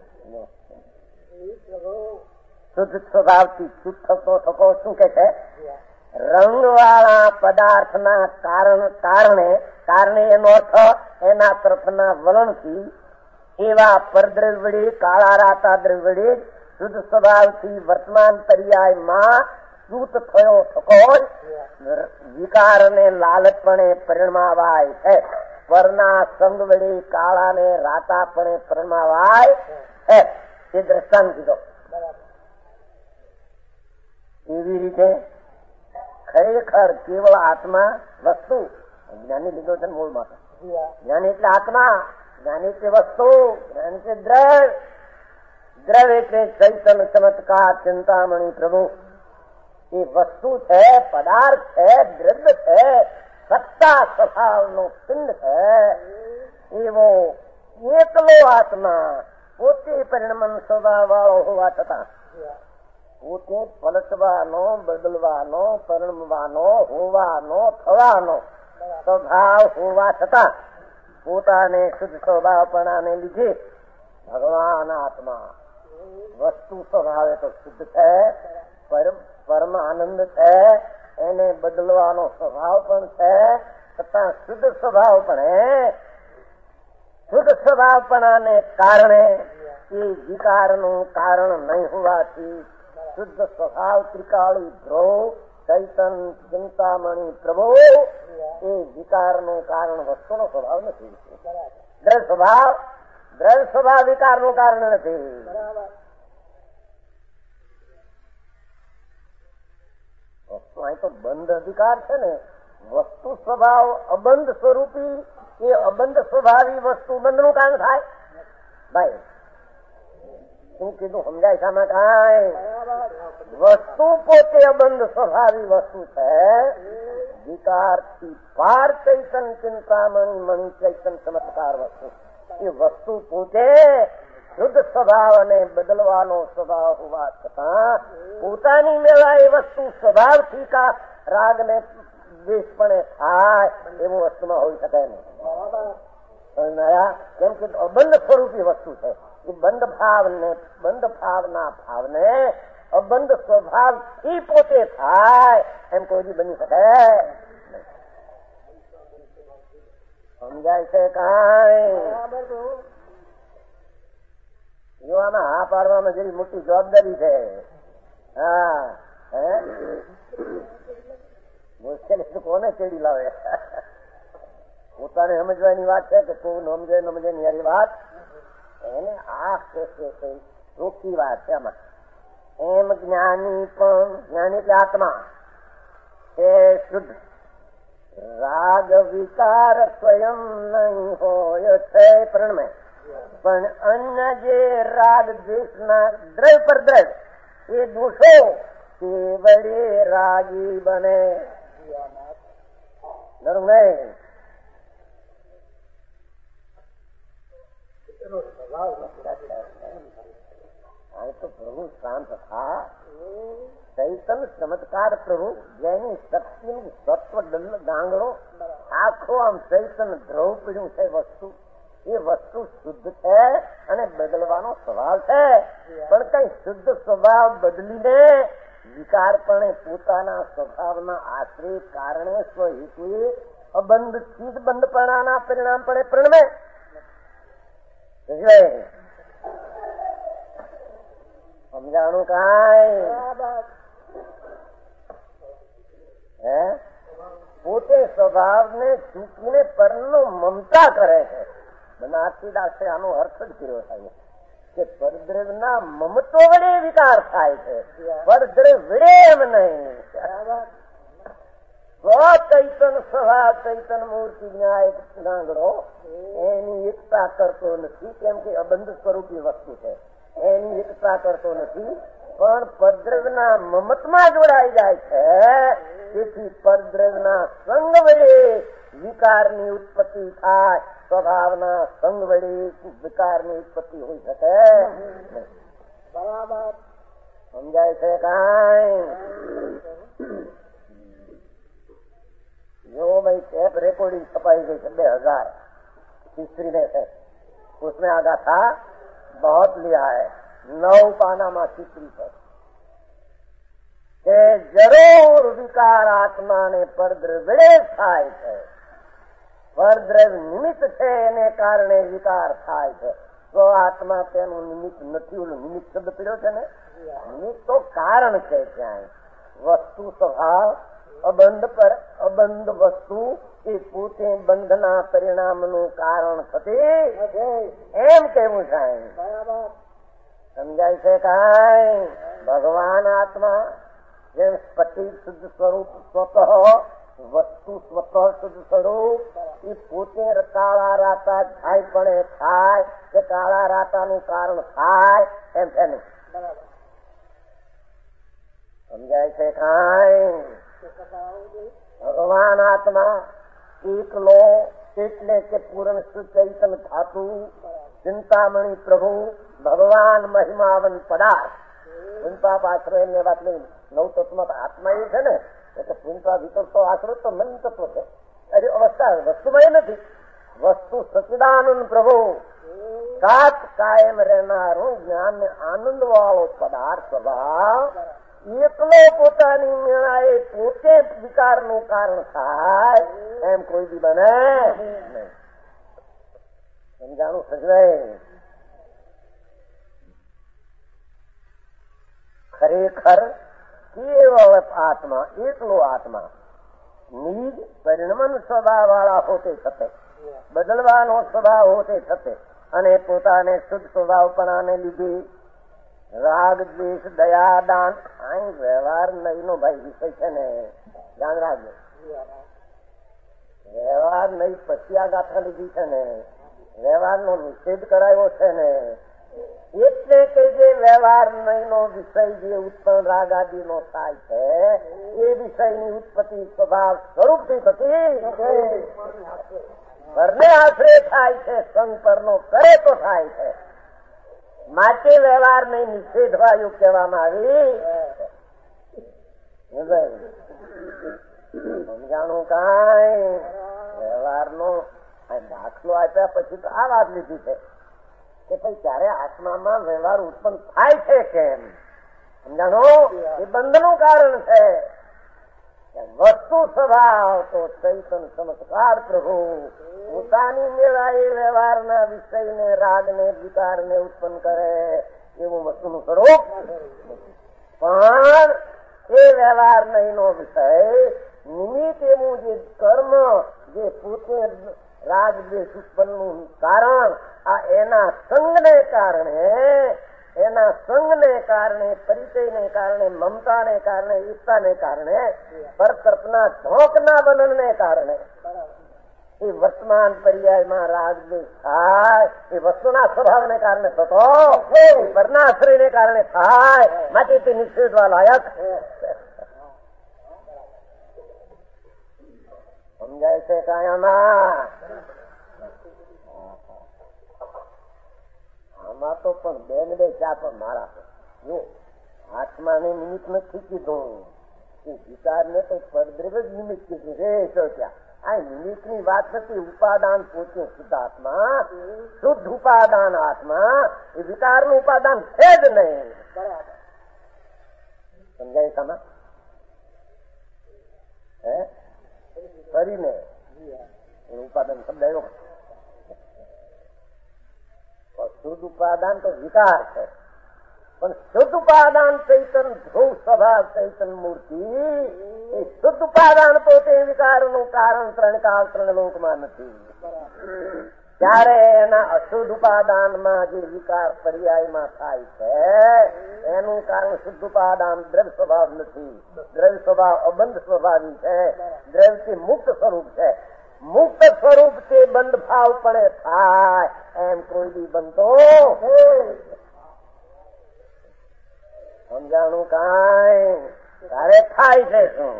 શુદ્ધ સ્વભાવથી શુદ્ધ થતો થકો શું કે છે? રંગવાળા પદાર્થના કારણ કારણે કારણે એનો અર્થ એના તરફના વલણથી એવા પરદ્રવ્ય વળી કાળા રાતા દ્રવ્ય વળી શુદ્ધ સ્વભાવથી વર્તમાન પર્યાયમાં સૂત થયો થકો વિકારને લાલચપણે પરિણમાવાય છે. પરના સંગ વળી કાળાને રાતાપણે પરિણમાવાય છે. એ દ્રષ્ટાંત કીધો. એવી રીતે ખરેખર કેવળ આત્મા વસ્તુ જ્ઞાની લીધો છે મૂળમાં. જ્ઞાની એટલે આત્મા, જ્ઞાની એટલે વસ્તુ, જ્ઞાની એટલે દ્રવ્ય, દ્રવ્ય એટલે ચૈતન્ય ચમત્કાર ચિંતામણી પ્રભુ. એ વસ્તુ છે, પદાર્થ છે, દ્રવ્ય છે, સત્તા સ્વભાવનો પિંડ છે. એવો એકલો આત્મા પોતે પરિણમન સ્વભાવ વાળો હોવા છતાં પોતે પલટવાનો, બદલવાનો, પરિણમવાનો, હોવાનો, થવાનો સ્વભાવ હોવા છતાં પોતાને શુદ્ધ સ્વભાવપણાને લીધે ભગવાન આત્મા વસ્તુ સ્વભાવે તો શુદ્ધ છે, પરમ આનંદ છે, એને બદલવાનો સ્વભાવ પણ છે, છતાં શુદ્ધ સ્વભાવ પણ શુદ્ધ સ્વભાવપણાને કારણે એ વિકારનું કારણ નહીં હોવાથી શુદ્ધ સ્વભાવ ત્રિકાળી ધ્રુવ ચૈતન ચિંતામણી પ્રભુ એ વિકારનું કારણ વસ્તુનો સ્વભાવ નથી. દ્રઢ સ્વભાવ દ્રઢ સ્વભાવ વિકારનું કારણ નથી. વસ્તુ અહીં તો બંધ અધિકાર છે ને. વસ્તુ સ્વભાવ અબંધ સ્વરૂપી એ અબંધ સ્વભાવી વસ્તુ બંધનું કારણ થાય. ભાઈ શું કીધું સમજાય સામા? કાંઈ વસ્તુ પોતે અબંધ સ્વભાવી વસ્તુ છે. વિકારથી પાર ચૈતન ચિંતામણી મણી ચૈતન ચમત્કાર વસ્તુ. એ વસ્તુ પોતે શુદ્ધ સ્વભાવ અને બદલવાનો સ્વભાવ હોવા છતાં પોતાની મેળા એ વસ્તુ સ્વભાવથી કા રાગ ને દ્વેષપણે થાય એવું વસ્તુમાં હોઈ શકે નહીં. કેમ કે અબંધ સ્વરૂપી વસ્તુ છે. એ બંધ ભાવને બંધ ભાવના ભાવને અબંધ સ્વભાવથી પોતે થાય એમ કોઈ બની શકે? સમજાય છે કાંઈ? યુવામાં હા પાડવામાં જેવી મોટી જવાબદારી છે. હા હે મુશ્કેલી કોને ચેડી લાવે? પોતાને સમજવાની વાત છે કે તું સમજે સમજે ની યારી વાત એને આ કે રોકી વાત છે આમાં. એમ જ્ઞાની પણ જ્ઞાની એટલે આત્મા એ શુદ્ધ રાગ વિકાર સ્વયં નહીં હોય છે પ્રણમે, પણ અન્ય જે રાગ દ્વેષના દ્રવ્ય પર દ્રવ્ય એ દોષો તે વડે રાગી બને. નહીં તો પ્રભુ શાંત થા ચૈતન ચમત્કાર પ્રભુ જેની શક્તિનું સત્વ ડાંગણો આખો આમ ચૈતન દ્રવ પીડ્યું છે વસ્તુ. એ વસ્તુ શુદ્ધ છે અને બદલવાનો સ્વભાવ છે. પણ કઈ શુદ્ધ સ્વભાવ બદલીને વિકારપણે પોતાના સ્વભાવના આશ્રય કારણે સ્વહેતુ અબંધ થી જ બંધપણાના પરિણામ પડે પ્રણમે. સમજાણું કાંઈ? હે પોતે સ્વભાવને ચૂકીને પરનો મમતા કરે છે. બનારસીદાસે આનો અર્થ જ કર્યો થાય કે પરદ્રવ્યના મમત્વ વડે વિકાર થાય છે, પરદ્રવ્ય વડે એમ નહીં. સ્વચૈતન સ્વભાવ ચૈતન મૂર્તિ ન્યાય ગાંગડો એની એકતા કરતો નથી, કેમ કે અબંધ સ્વરૂપી વસ્તુ છે, એની એકતા કરતો નથી, પણ પરદ્રવ્યના મમતમાં જોડાઈ જાય છે. તેથી પરદ્રવ્યના સંગ વડે વિકારની ઉત્પત્તિ થાય, સ્વભાવના સંગ વડે વિકારની ઉત્પત્તિ હોઈ શકે. બરાબર સમજાય છે કાંઈ? जो भाई टेप रिकॉर्डिंग छपाई गई है बे हजार तीसरी में है, उसमें आगा था बहुत लिया है नौ पाना में तीसरी है કે જરૂર વિકાર આત્માને પરદ્રવ્ય થાય છે, પરદ્રવ્ય નિમિત્ત છે એને કારણે વિકાર થાય છે. તો આત્મા તેનું નિમિત્ત નથી. ઓલું નિમિત્ત શબ્દ પીડ્યો છે ને, નિમિત્ત તો કારણ છે. ક્યાંય વસ્તુ સ્વભાવ અબંધ પર અબંધ વસ્તુ એ પોતે બંધના પરિણામનું કારણ થતી એમ કેવું છે. સમજાય છે કાંઈ? ભગવાન આત્મા જેમ સ્ફટિક શુદ્ધ સ્વરૂપ સ્વતઃ વસ્તુ સ્વતઃ શુદ્ધ સ્વરૂપ એ પોતે કાળા રાતા જાય પણ થાય કે કાળા રાતાનું કારણ થાય એમ છે નહીં. સમજાય છે કાંઈ? ભગવાન આત્મા એકલો એટલે કે પૂર્ણ સુચૈતન ધાતુ ચિંતામણી પ્રભુ ભગવાન મહિમાવન પદાર્થ. પુંપા આશ્રય ને વાત નહીં. નવ તત્વમાં આત્મા એ છે ને, એટલે પુંપા ભીતર તો આશ્રય તો મન તત્વ છે. અરે અવસ્થા વસ્તુમાં એ નથી. વસ્તુ સચિદાનંદ પ્રભુ કાત કાયમ રહેનારો જ્ઞાન ને આનંદ વાળો પદાર્થ સ્વભાવ એકલો પોતાની મેળાએ પોતે વિકારનું કારણ થાય એમ કોઈ બી બને નહીં. સમજાણું સજવાય? ખરેખર કેવળ આત્મા એકલો આત્મા નિજ પરિણમન સ્વભાવ વાળા હોતે છતે, બદલવાનો સ્વભાવ હોતે છતે અને પોતાને શુદ્ધ સ્વભાવપણાને લીધે રાગ દ્વેષ દયા દાન અહીં વ્યવહાર નહીં નો ભાઈ વિષય છે ને, ધ્યાન રાખજો. વ્યવહાર નહીં પછી આ ગાથા લીધી છે ને, વ્યવહાર નો નિષેધ કરાયો છે ને, એટલે કે જે વ્યવહાર નહીં નો વિષય જે ઉત્પન્ન રાગ આદિ નો થાય છે એ વિષયની ઉત્પત્તિ સ્વભાવ સ્વરૂપથી થતી પરને આશરે થાય છે, સંગ પરનો કરે તો થાય છે. માટે વ્યવહાર ને નિષેધવાયું કહેવામાં આવી. સમજાણું કાંઈ? વ્યવહાર નો દાખલો આપ્યા પછી તો આ વાત લીધી છે કે ભાઈ ત્યારે આત્મામાં વ્યવહાર ઉત્પન્ન થાય છે કેમ? સમજાણો? એ બંધનું કારણ છે. વસ્તુ સ્વભાવ તો ચૈતન ચમત્કાર પ્રભુ પોતાની મેળાએ વ્યવહારના વિષયને રાગને વિકારને ઉત્પન્ન કરે એવું વસ્તુનું સ્વરૂપ. પણ એ વ્યવહાર નહીંનો વિષય નિમિત્ત એવું જે કર્મ જે પોતે રાગ દ્વેષ ઉત્પન્નનું કારણ આ એના સંગને કારણે એના સંગને કારણે પરિચયને કારણે મમતાને કારણે એકતાને કારણે પરતર્પના ઢોકના બંધનને કારણે એ વર્તમાન પર્યાયમાં રાગ દ્વેષ થાય એ વસ્તુના સ્વભાવને કારણે થતો વર્ણાશ્રયને કારણે થાય. માટે તે નિષેધવા લાયક. સમજાય છે કાયામાં? આમાં તો પણ બેન બે ચા પણ મારા જો આત્માને નિમિત્ત નથી કીધું, વિચારને તો પરદ્રવ્ય જ નિમિત્ત કીધું રે. તો ત્યાં આ નિમિત્ત ની વાત નથી. ઉપાદાન પોતે શુદ્ધ આત્મા, શુદ્ધ ઉપાદાન આત્મા એ વિકારનું ઉપાદાન છે જ નહીં. સમજાય સમા? હે કરીને ઉપાદાન શબ્દ આવ્યો. શુદ્ધ ઉપાદાન તો વિકાર છે, પણ શુદ્ધ ઉપાદાન ચૈતન ધ્રુવ સ્વભાવ ચૈતન મૂર્તિ એ શુદ્ધ ઉપાદાન પોતે વિકારનું કારણ ત્રણ કાળ ત્રણ લોકમાં નથી. ત્યારે એના અશુદ્ધ ઉપાદાનમાં જે વિકાર પર્યાયમાં થાય છે એનું કારણ શુદ્ધ ઉપાદાન દ્રવ્ય સ્વભાવ નથી. દ્રવ્ય સ્વભાવ અબંધ સ્વભાવી છે, દ્રવ્યથી મુક્ત સ્વરૂપ છે. મુક્ત સ્વરૂપ તે બંધ ભાવ પણ થાય એમ કોઈ બી બનતો સમજાણું કાંઈ તારે થાય છે શું?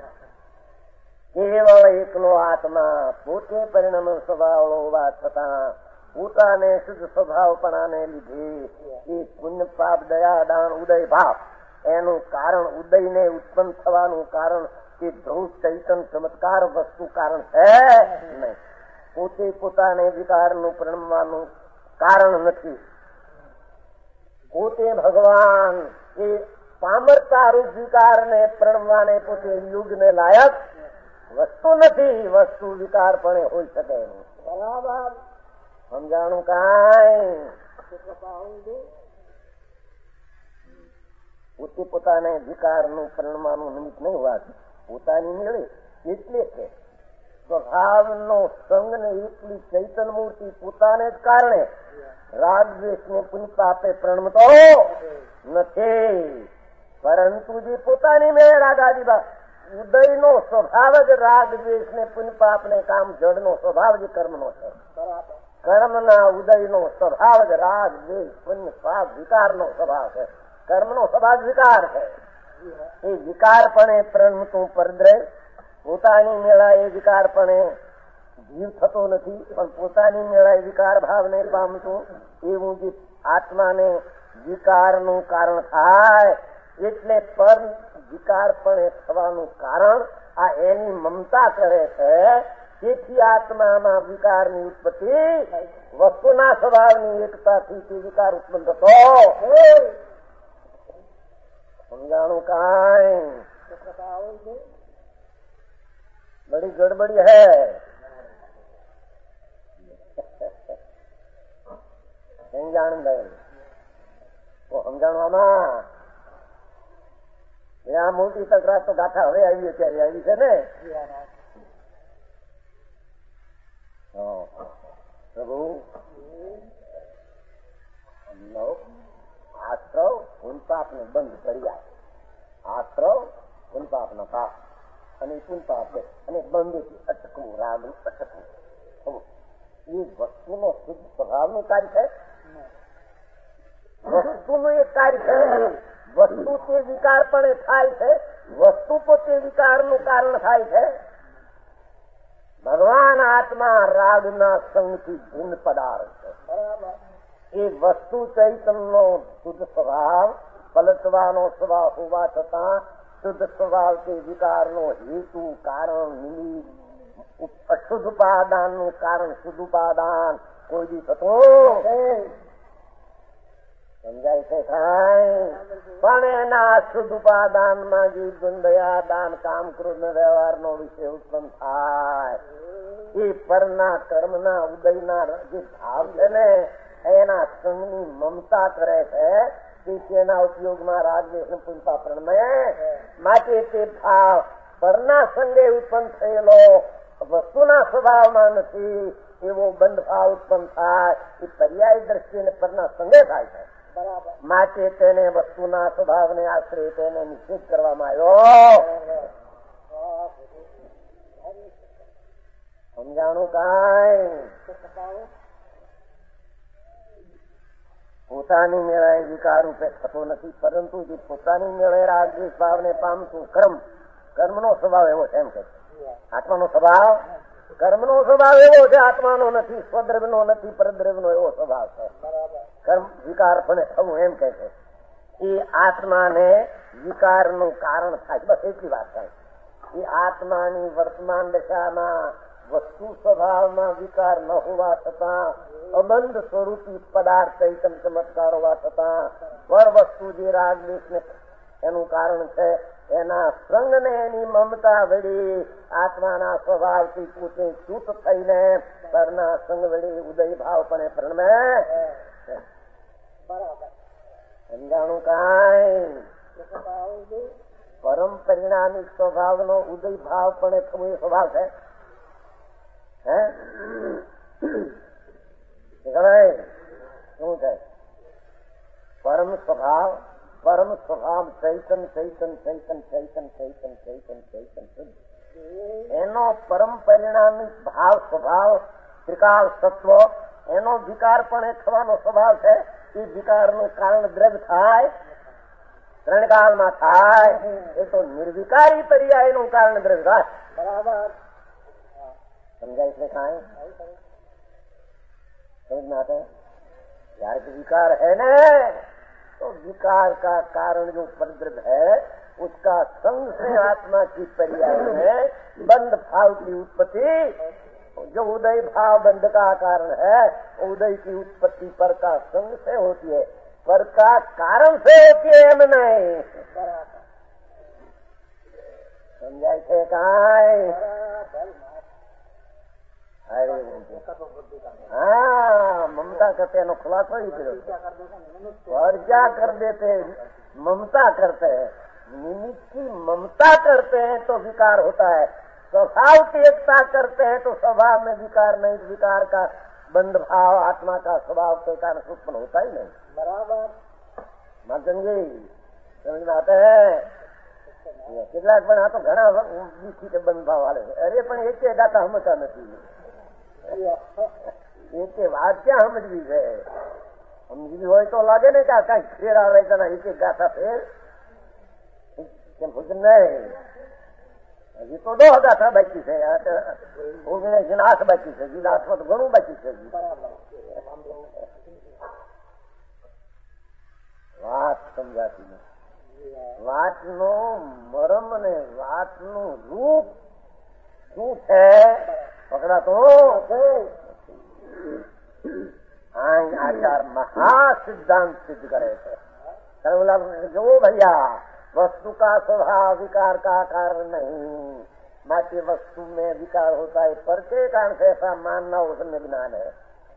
કેવળ એકલો આત્મા પોતે પરિણામ સ્વભાવ હોવા છતાં પોતાને શુદ્ધ સ્વભાવપણાને લીધે એ પુણ્ય પાપ દયા દાન ઉદય ભાવ એનું કારણ ઉદયને ઉત્પન્ન થવાનું કારણ એ ધ્રુવ ચૈતન ચમત્કાર વસ્તુ કારણ છે નહીં. પોતે પોતાને વિકારનું પ્રણમવાનું કારણ નથી. પોતે ભગવાન એ પામરતા રૂપ વિકારને પ્રણમવાને પોતે યુગને લાયક વસ્તુ નથી. વસ્તુ વિકાર પણ હોઈ શકે નહીં. બરાબર સમજાણું કાંઈ? પોતે પોતાને વિકારનું પ્રણમવાનું નિમિત્ત નહીં હોવાથી પોતાની મેળે એટલે કે સ્વભાવનો સંગ ને એકલી ચૈતન મૂર્તિ પોતાને જ કારણે રાગ દ્વેષને પુનિત આપે પ્રણમતો નથી. પરંતુ જે પોતાની મેળે રાગાદિભા ઉદયનો સ્વભાવ જ રાગ દ્વેષને પુનિપાપને કામ જડનો સ્વભાવ જ કર્મનો છે. કર્મના ઉદયનો સ્વભાવ જ રાગ દ્વેષ પુણ્ય પાપ વિકારનો સ્વભાવ છે. કર્મનો સ્વભાવ વિકાર છે. એ વિકારપણે પ્રણમતું પરદ્રવ્ય પોતાની મેળા એ વિકારપણે જીવ થતો નથી, પણ પોતાની મેળા એ વિકાર ભાવને પામતું એવું જે આત્માને વિકારનું કારણ થાય એટલે પર વિકારપણે થવાનું કારણ આ એની મમતા કરે છે. તેથી આત્મામાં વિકારની ઉત્પત્તિ વસ્તુના સ્વભાવની એકતાથી તે વિકાર ઉત્પન્ન થતો. સમજાણું કાંઈ? બડી ગડબડી હૈ. સમજાણ ભાઈ તો સમજાણું આમાં આ મોટી તકરાર તો ગાથા હવે આવી ત્યારે આવી છે ને. પ્રભુ આશ્રવ પુનપાપ ને બંધ કરી આવે. આશ્રવ પુનપાપ નો પાપ અને પુનપાપ અને બંધ અટકવું રાગ અટકવું એ વસ્તુનો શુદ્ધ સ્વભાવનું કાર્ય છે. વસ્તુનું એક કાર્ય છે. વસ્તુ તે વિકાર પણ થાય છે. વસ્તુ પોતે વિકારનું કારણ થાય છે. ભગવાન આત્મા રાગના સંગથી ભિન્ન પદાર્થ છે. એ વસ્તુ ચૈતનનો શુદ્ધ સ્વભાવ પલટવાનો સ્વભાવ હોવા છતાં શુદ્ધ સ્વભાવ તે વિકારનો હેતુ કારણ નિમિત્ત અશુદ્ધ ઉપાદાનનું કારણ શુદ્ધ ઉપાદાન કોઈ દી થતું સમજાય છે કાંઈ? પણ એના શુદ્ધ ઉપાદાનમાં જે ગુંદયા દાન કામ ક્રોધ વ્યવહારનો વિષય ઉત્પન્ન થાય એ પરના કર્મના ઉદયના જે ભાવ છે ને એના સંગની મમતા કરે છે. તેના ઉપયોગમાં રાગદ્વેષ પુનપા પ્રણમે માટે તે ભાવ પરના સંગે ઉત્પન્ન થયેલો વસ્તુના સ્વભાવમાં નથી એવો બંધ ભાવ ઉત્પન્ન થાય. એ પર્યાય દ્રષ્ટિને પરના સંગે થાય છે. માટે તેને વસ્તુના સ્વભાવને આશ્રય તેને નિષેધ કરવામાં આવ્યો. સમજાણું કાંઈ? પોતાની મેળાએ વિકાર રૂપે થતો નથી, પરંતુ જે પોતાની મેળે રાગ દ્વેષ ભાવને પામતું કર્મ કર્મનો સ્વભાવ એવો છે. એમ કે આત્માનો સ્વભાવ કર્મનો સ્વભાવ એવો છે. આત્માનો નથી, સ્વદ્રવ્યનો નથી, પરદ્રવ્યનો એવો સ્વભાવ છે. કર્મ વિકાર પણ થવું એમ કે છે. એ આત્માને વિકારનું કારણ થાય. બસ એટલી વાત થાય. એ આત્માની વર્તમાન દશામાં વસ્તુ સ્વભાવમાં વિકાર ન હોવા છતાં અબંધ સ્વરૂપી પદાર્થ ચૈતન ચમત્કાર હોવા છતાં પર વસ્તુ જે રાગ દ્વેષને એનું કારણ છે એના સંગને એની મમતા વળી આત્માના સ્વભાવથી પોતે ચૂત થઈને પરના સંગ વળી ઉદય ભાવ પણ પ્રણમે. સમજાણું કાંઈ? પરમ પરિણામિક સ્વભાવનો ઉદય ભાવ પણ થવો એ સ્વભાવ છે. શું છે? પરમ સ્વભાવ, પરમ સ્વભાવ ચૈતન ચૈતન ચૈતન ચૈતન ચૈતન ચૈતન ચૈતન શુદ્ધ, એનો પરમ પરિણામી ભાવ સ્વભાવ ત્રિકાળ સત્વ, એનો વિકાર પણ એ થવાનો સ્વભાવ છે. એ વિકારનું કારણ દ્રવ્ય થાય, ત્રણ કાળમાં થાય, એ તો નિર્વિકારી પર્યાયનું કારણ દ્રવ્ય થાય. બરાબર સમજાય છે? કાંઈ समझ में आते हैं? यार कि विकार है ना, तो विकार का कारण जो परद्रव्य है उसका संग से आत्मा की पर्याय में बंध भाव की उत्पत्ति, जो उदय भाव बंध का कारण है, उदय की उत्पत्ति पर का संग से होती है, पर का कारण से होती है हम नहीं. समझाय છે? કાંઈ हाँ ममता करते हैं, खुलासा ही करो. और क्या कर देते? ममता करते हैं, निमित्त की ममता करते हैं तो विकार होता है. स्वभाव की एकता करते हैं तो स्वभाव में विकार नहीं, विकार का बंध भाव आत्मा का स्वभाव के कारण उत्पन्न होता ही नहीं. बराबर मार्जनजी समझ में आते हैं? કેટલાક પણ આ તો ઘણા બીસી કે બંધ ભાવ હાલે છે. અરે પણ એક ગાતા સમજતા નથી. એક વાત ક્યાં સમજવી છે? સમજવી હોય તો લાગે ને કે આ કઈ ફેર આવે તેના એક એક ગાથા ફેર કેમ ભૂત નહીં. હજી તો દો ગાથા બાકી છે, ઓગણીસ આઠ બાકી છે, બીજા આઠમાં તો ઘણું બાકી છે. વાત સમજાતી નથી. વાતનો મરમ અને વાતનું રૂપ શું છે પકડાતો आचार महासिद्धांत सिद्ध करे थे. जो भैया वस्तु का स्वभाव विकार का कारण नहीं, मात्र वस्तु में विकार होता है, पर के कारण से ऐसा मानना उसमें ज्ञान है.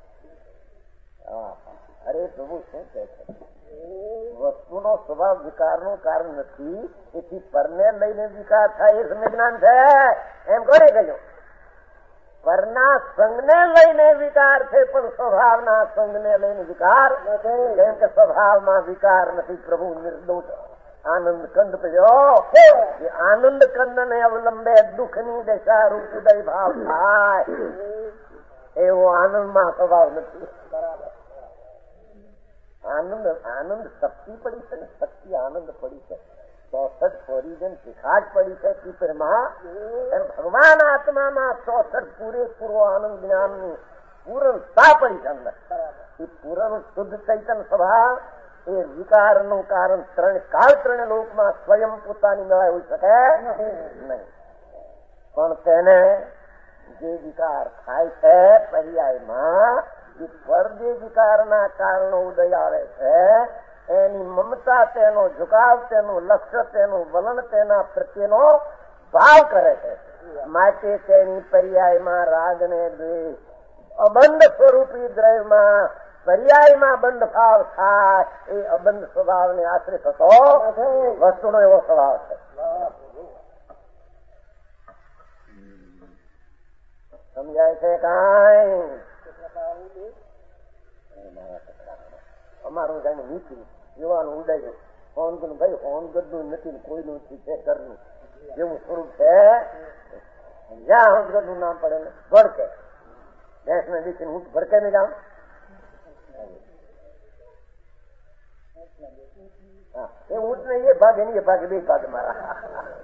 अरे प्रभु શું કહે છે? વસ્તુનો સ્વભાવ વિકારનું કારણ નથી, એથી પરને લઈને વિકાર થાય એ સમય જ્ઞાન છે એમ કોને કહ્યું? પરના સંગને લઈને વિકાર છે, પણ સ્વભાવના સંગને લઈને વિકાર નથી. કેમ કે સ્વભાવમાં વિકાર નથી. પ્રભુ નિર્દોષ આનંદ કંદ પડ્યો, એ આનંદ કંદ ને અવલંબે દુઃખની દશા રૂપ ઉદય ભાવ થાય, એવો આનંદમાં સ્વભાવ નથી. બરાબર આનંદ આનંદ શક્તિ પડી છે ને, શક્તિ આનંદ પડી છે. ચોસઠ ફોરીજન શિખાજ પડી છે ચિત્રમાં. ભગવાન આત્મામાં ચોસઠ પૂરેપૂરો આનંદ જ્ઞાનની પૂર્ણતા પડી છે અંદર. એ પૂર્ણ શુદ્ધ ચૈતન સ્વભાવ એ વિકારનું કારણ ત્રણ કાળ ત્રણ લોકમાં સ્વયં પોતાની મેળા હોઈ શકે નહીં. પણ તેને જે વિકાર થાય છે પર્યાયમાં, એ પર જે વિકારના કારણો ઉદય આવે છે, એની મમતા, તેનો ઝુકાવ, તેનું લક્ષ્ય, તેનું વલણ, તેના પ્રત્યેનો ભાવ કરે છે. માટે તેની પર્યાયમાં રાગને દ્વેષ અબંધ સ્વરૂપી દ્રવ્યમાં પર્યાયમાં બંધ ભાવ થાય. એ અબંધ સ્વભાવને આશ્રિત થતો વસ્તુનો એવો સ્વભાવ છે. સમજાય છે કાંઈ? અમારું જાણે નીકળ્યું જીવાનું ઉડાયું, હોનગઢ ભાઈ હોનગઢનું નથી, કોઈનું નથી, છે ઘરનું જેવું સ્વરૂપ છે. જ્યાં હોનગઢનું નામ પડે ને ભડકે, ભેંસ ને દીકરી હું ભડકે ને જાઉં. હા એ ઊંટ ને એ ભાગે ને એ ભાગે બે ભાગે મારા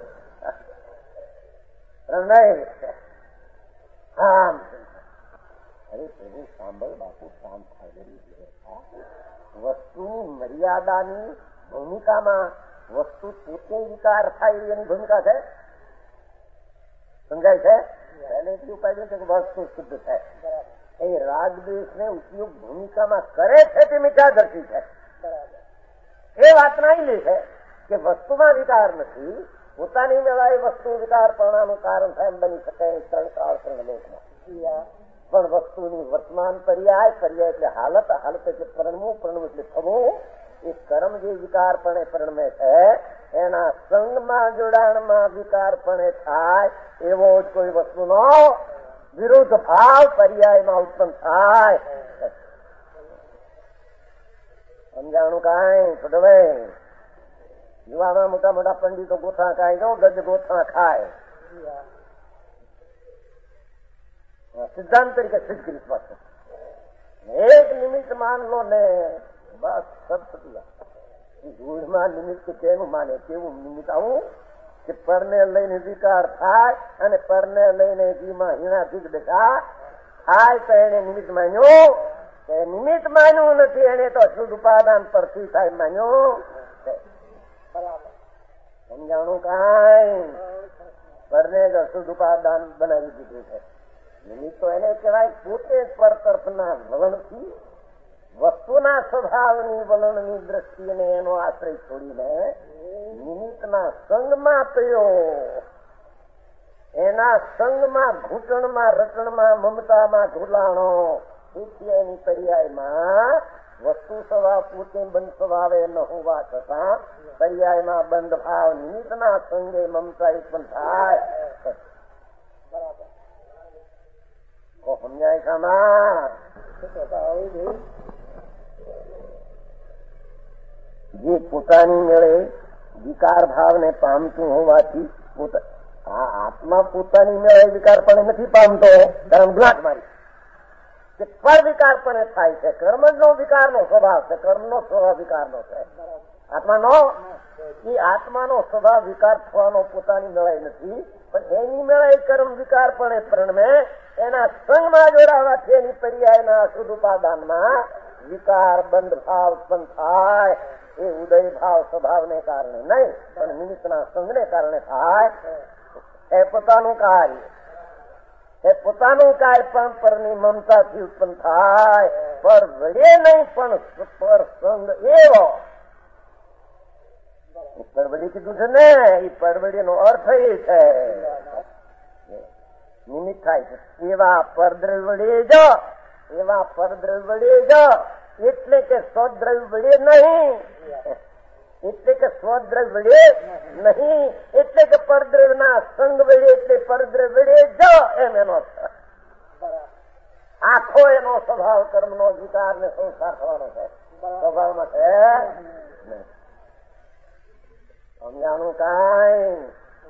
નહીં. આમ અરે પ્રભુ સાંભળ બાપુ, શાંત થાય. વસ્તુની મર્યાદાની ભૂમિકામાં વસ્તુ પોતે વિકાર થાય એની ભૂમિકા છે. સમજાય છે? પહેલેથી ઉપાય છે કે વસ્તુ શુદ્ધ થાય. એ રાગદ્વેષ ને ઉપયોગ ભૂમિકામાં કરે છે તે મિથ્યાદર્શી છે. એ વાત નહીં લે છે કે વસ્તુમાં વિકાર નથી, પોતાની મેળા એ વસ્તુ વિકાર પરણાનું કારણ થાય એમ બની શકે ત્રણ કાળ ત્રણ લોકમાં. પણ વસ્તુની વર્તમાન પર્યાય, પર્યાય એટલે હાલત, હાલત એટલે પરણવું, પરણવું એટલે થવું. એ કર્મ જે વિકાર પણ પરણમે છે, એના સંગમાં જોડાણમાં વિકાર પણ થાય એવો જ કોઈ વસ્તુનો વિરુદ્ધ ભાવ પર્યાયમાં ઉત્પન્ન થાય. સમજાણું કાંઈ છોટો ભાઈ. યુવામાં મોટા મોટા પંડિતો ગોથા ખાય જો ગજ ગોથા ખાય સિદ્ધાંત તરીકે સિદ્ધ કરી પાછો એક નિમિત્ત માન લો ને બસ સબ થતી ધૂળમાં નિમિત્ત કેવું માને કેવું નિમિત્ત આવું કે પરને લઈને વિકાર થાય અને પરને લઈને જીમાં હીણાથી બેઠા થાય તો એને નિમિત્ત માન્યું કે નિમિત્ત માન્યું નથી એને તો શુદ્ધ ઉપાદાન પરથી થાય માન્યું. સમજાણું કાંઈ પરને જ અશુદ્ધ ઉપાદાન બનાવી દીધું છે. નિમિત્ત તો એને કહેવાય પોતે જ પર તરફના વલણથી વસ્તુના સ્વભાવની વલણની દ્રષ્ટિને એનો આશ્રય છોડીને નિમિત્તના સંગમાં પડ્યો. એના સંગમાં ઘૂંટણમાં રટણમાં મમતામાં ઢોલાણો. તેથી એની પર્યાયમાં વસ્તુ સ્વભાવ પોતે બંધ સ્વભાવે ન હોવા છતાં પર્યાયમાં બંધ ભાવ નિમિત્તના સંગે મમતા ઉત્પન્ન થાય. બરાબર સમજાય કામાં? જે પોતાની મેળે વિકાર ભાવને પામતું હોવાથી આ આત્મા પોતાની મેળે વિકાર પણ નથી પામતો. કર્મ ગ્લાટ મારી કે પર વિકાર પણ થાય છે. કર્મ નો વિકારનો સ્વભાવ છે. કર્મનો સ્વભાવ વિકારનો છે. આત્માનો એ આત્માનો સ્વભાવ વિકાર થવાનો પોતાની મેળે નથી, પણ એની મેળે કર્મ વિકાર પણ પરિણમે. એના સંગમાં જોડાવાથી એની પર્યાયના શુદ્ધ ઉપાદાનમાં વિકાર બંધ ભાવ ઉત્પન્ન થાય. એ ઉદય ભાવ સ્વભાવને કારણે નહીં, પણ નિમિત્તના સંગને કારણે થાય. એ પોતાનું કાર્ય એ પોતાનું કાર્ય પણ પરની મમતાથી ઉત્પન્ન થાય. પર વડે નહીં પણ પર સંગ એવો પરવડી કીધું છે ને. એ પરવડી નો અર્થ એ છે નિમિત્ત થાય છે. એવા પરદ્રવ્ય વડે જ એવા પરદ્રવ્ય વડે જ એટલે કે સ્વદ્રવ્ય વડે નહીં, એટલે કે સ્વદ્રવ્ય વડે નહીં, એટલે કે પરદ્રવ્યના સંગ વડે, એટલે પરદ્રવ્ય વડે જ એમ એનો આખો એનો સ્વભાવ કર્મનો વિકાર ને સંસાર થવાનો છે. સ્વભાવમાં છે સમજાણું કાંઈ?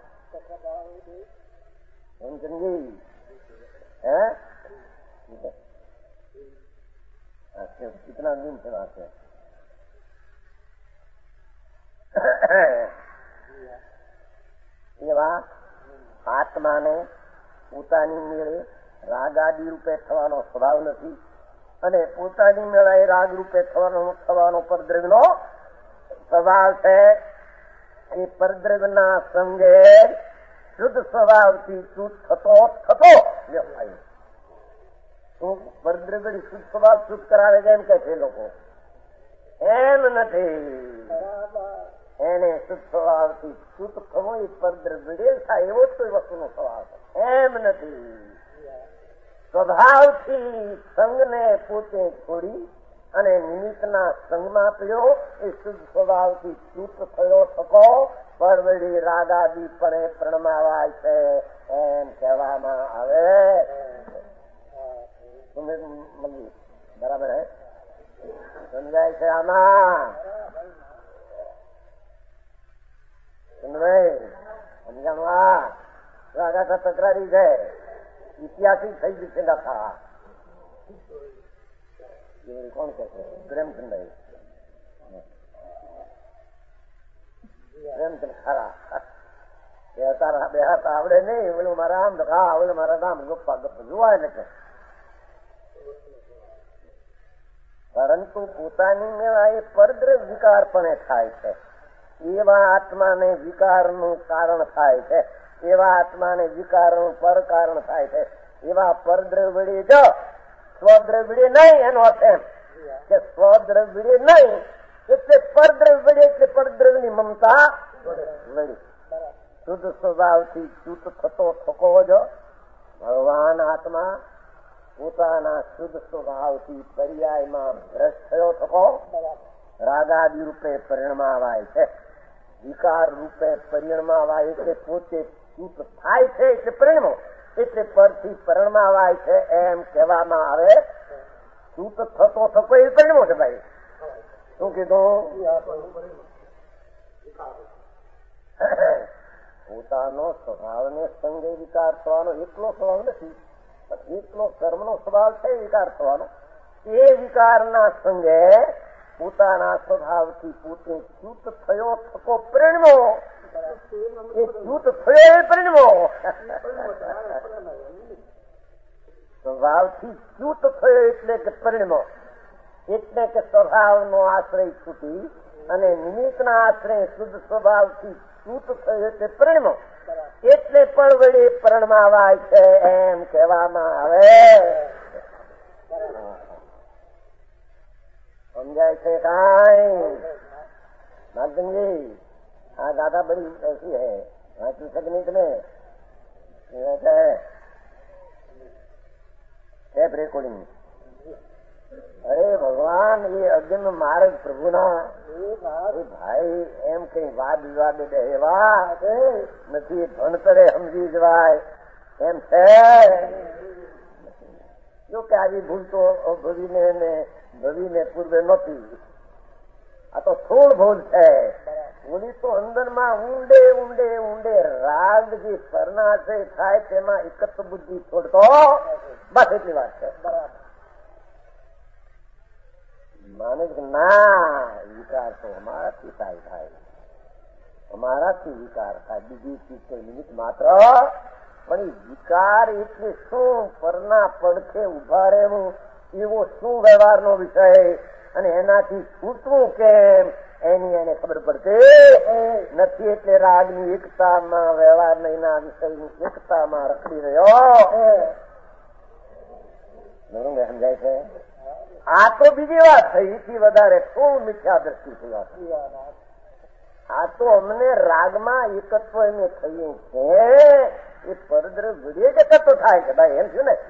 સમજી है कितना दिन से बात है? એવા આત્માને પોતાની મેળે રાગાદી રૂપે થવાનો સ્વભાવ નથી, અને પોતાની મેળે રાગ રૂપે થવાનો થવાનો પરદ્રવ્યનો સ્વભાવ છે. એ પરદ્રવ્યના સંગે શુદ્ધ સ્વભાવથી શુદ્ધ થતો થતો વ્યવહાર શું પરદ્રવ્ય શુદ્ધ સ્વભાવ શુદ્ધ કરાવે છે એમ કે છે લોકો? એમ નથી. એને શુદ્ધ સ્વભાવથી શુદ્ધ થવો એ પરદ્રવ્ય થાય એવો જ કોઈ વસ્તુનો સ્વભાવ છે. એમ નથી. સ્વભાવથી સંગને પોતે છોડી અને નિમિત્તના સંગમાં પડ્યો એ શુદ્ધ સ્વભાવથી શુદ્ધ થયો થકો પરવડી રાગાદી પણ પ્રણમાવાય છે એમ કહેવામાં આવે. બરાબર હે? સમજાય છે આમાં? સમજાણું? આ રાગા તકરારી છે, ઇતિહાસિક થઈ ગઈ છે. દાખલા કોણ કે છે? પ્રેમચંદ પ્રેમચંદ ખરા એ હતા બે હાથ આવડે નહીં. ઓલું મારા આમ હા ઓલું મારા નામ ગપ્પા ગપ્પા જોવાય ને કે, પરંતુ પોતાની મેળા એ પરદ્રવ્ય વિકાર પણ થાય છે. એવા આત્માને વિકારનું કારણ થાય છે. એવા આત્માને વિકારનું પર કારણ થાય છે. એવા પરદ્રવ્ય વડે જ સ્વદ્રવ્ય વડે નહીં. એનો અર્થ એમ કે સ્વદ્રવ્ય વડે નહીં એટલે પરદ્રવ્ય વડે, એટલે પરદ્રવ્યની મમતા વળી શુદ્ધ સ્વભાવથી શુદ્ધ થતો થકો જ ભગવાન આત્મા પોતાના શુદ્ધ સ્વભાવથી પર્યાયમાં ભ્રષ્ટ થયો થકો રાગાદી રૂપે પરિણમાવાય છે. વિકાર રૂપે પરિણમાવાય એટલે પોતે શુદ્ધ થાય છે, એટલે પરિણમો એટલે પરથી પરિણમાવાય છે એમ કહેવામાં આવે. શુદ્ધ થતો થકો એ પરિણમો છે ભાઈ. તો શું કીધું? પોતાનો સ્વભાવને સંગે વિકાર થવાનો એકલો સ્વભાવ નથી, પણ એકલો કર્મનો સ્વભાવ છે વિકાર થવાનો. એ વિકારના સંગે પોતાના સ્વભાવથી પોતે ચ્યુત થયો થકો પરિણમો. એ ચ્યુત થયો એ પરિણમો. સ્વભાવથી ચ્યુત થયો એટલે કે પરિણમો, એટલે કે સ્વભાવનો આશ્રય છૂટી અને નિમિત્તના આશ્રય શુદ્ધ સ્વભાવથી ચ્યુત થયો એટલે પરિણમો. એટલે પણ વળી પરણમાવાય છે એમ કહેવામાં આવે. સમજાય છે કાંઈ? નાગજી આ ગાथा बड़ी ऐसी है, वांची सकनी तुम्हें टेप रेकॉर्डिंग. अरे भगवान, ये अज्ञान मार्ग प्रभुना भाई એમ કઈ વાદ વિવાદ એવા નથી, ભણતરે સમજી જવાય એમ છે. જો કે આવી ભૂલ તો ભવીને ને ભવીને પૂર્વે નહોતી. આ તો થોડ ભૂલ છે. ભૂલી તો અંદરમાં ઊંડે ઊંડે ઊંડે રાગ જે પરનાશે થાય તેમાં એકત્ર બુદ્ધિ છોડતો, બસ એટલી વાત છે. માને કે ના, વિકાર તો અમારાથી થાય થાય અમારાથી વિકાર થાય, બીજી ચીજ કોઈ નિમિત્ત માત્ર. પણ એ વિકાર એટલે શું? પરના પડખે ઉભા રહેવું એવો શું વ્યવહારનો વિષય, અને એનાથી છૂટવું કેમ એની એને ખબર પડતી નથી. એટલે રાગની એકતામાં, વ્યવહાર નહીંના વિષયની એકતામાં રખડી રહ્યો. બરોબર સમજાય છે? આ તો બીજી વાત થઈ, એથી વધારે શું મિથ્યા દ્રષ્ટિ થઈ વાત. આ તો અમને રાગમાં એકત્વ એને થયું છે. એ પરદ્ર વિડે કે તત્વ થાય કે ભાઈ એમ છે ને,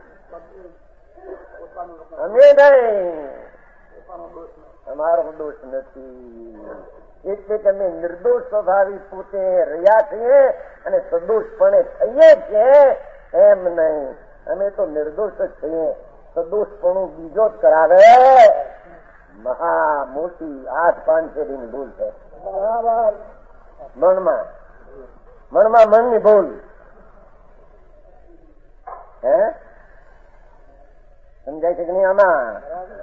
અમે નહીં, અમારો દોષ નથી. એટલે કે અમે નિર્દોષ સ્વભાવી પોતે રહ્યા છીએ અને સદોષપણે થઈએ છીએ એમ નહીં. અમે તો નિર્દોષ જ છીએ, સદોષપણું બીજો જ કરાવે. મહા મોટી આઠ પાંચેરીની ભૂલ છે. મનમાં મનમાં મનની ભૂલ. હે સમજાય છે કે નહીં? આમાં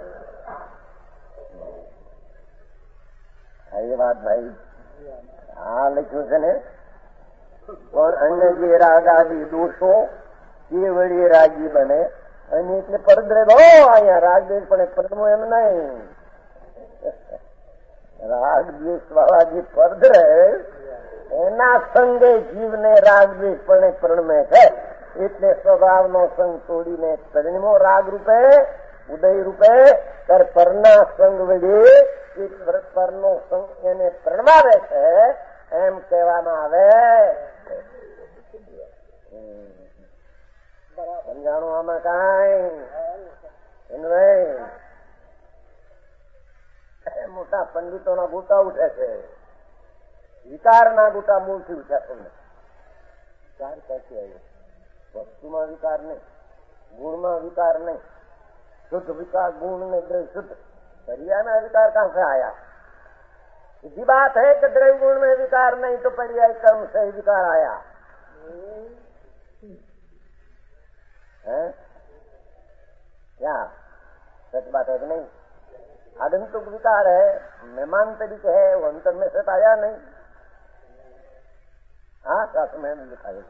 એ વાત ભાઈ આ લખ્યું છે ને, પણ અન્ય જે રાગ આદિ દોષો એ વળી રાગી બને. અને એટલે પરદ્રે બહુ અહીંયા રાગ દ્વેષ પણ પરદમો એમ નહીં. રાગ દ્વેષ વાળા જે પરદ્રે એના સંગે જીવને રાગ દ્વેષ પણ પરણમે છે. એટલે સ્વભાવનો સંગ તોડીને પરિણમો રાગ રૂપે, ઉદય રૂપે ત્યારે પરના સંગ વળી એ પરનો સંગ એને પરમાવે છે એમ કહેવામાં આવે. સમજાણું આમાં કાંઈ? મોટા પંડિતોના ગોટા ઉઠે છે, વિકારના ગોટા મૂળથી ઉઠ્યા તમને. વિકાર ક્યાંથી આવ્યો? વસ્તુમાં વિકાર નહીં, ગુણમાં વિકાર નહીં. શુદ્ધ विकार गुण में द्रव्य शुद्ध, पर्याय में विकार कहां से आया? इसी बात है कि द्रव्य गुण में विकार नहीं तो पर्याय कर्म से ही विकार आया है क्या? सच बात है कि नहीं? आगंतुक विकार है, मेहमान तरीके है, वो अंतर में से आया नहीं। हाँ शास्त्र में लिखा है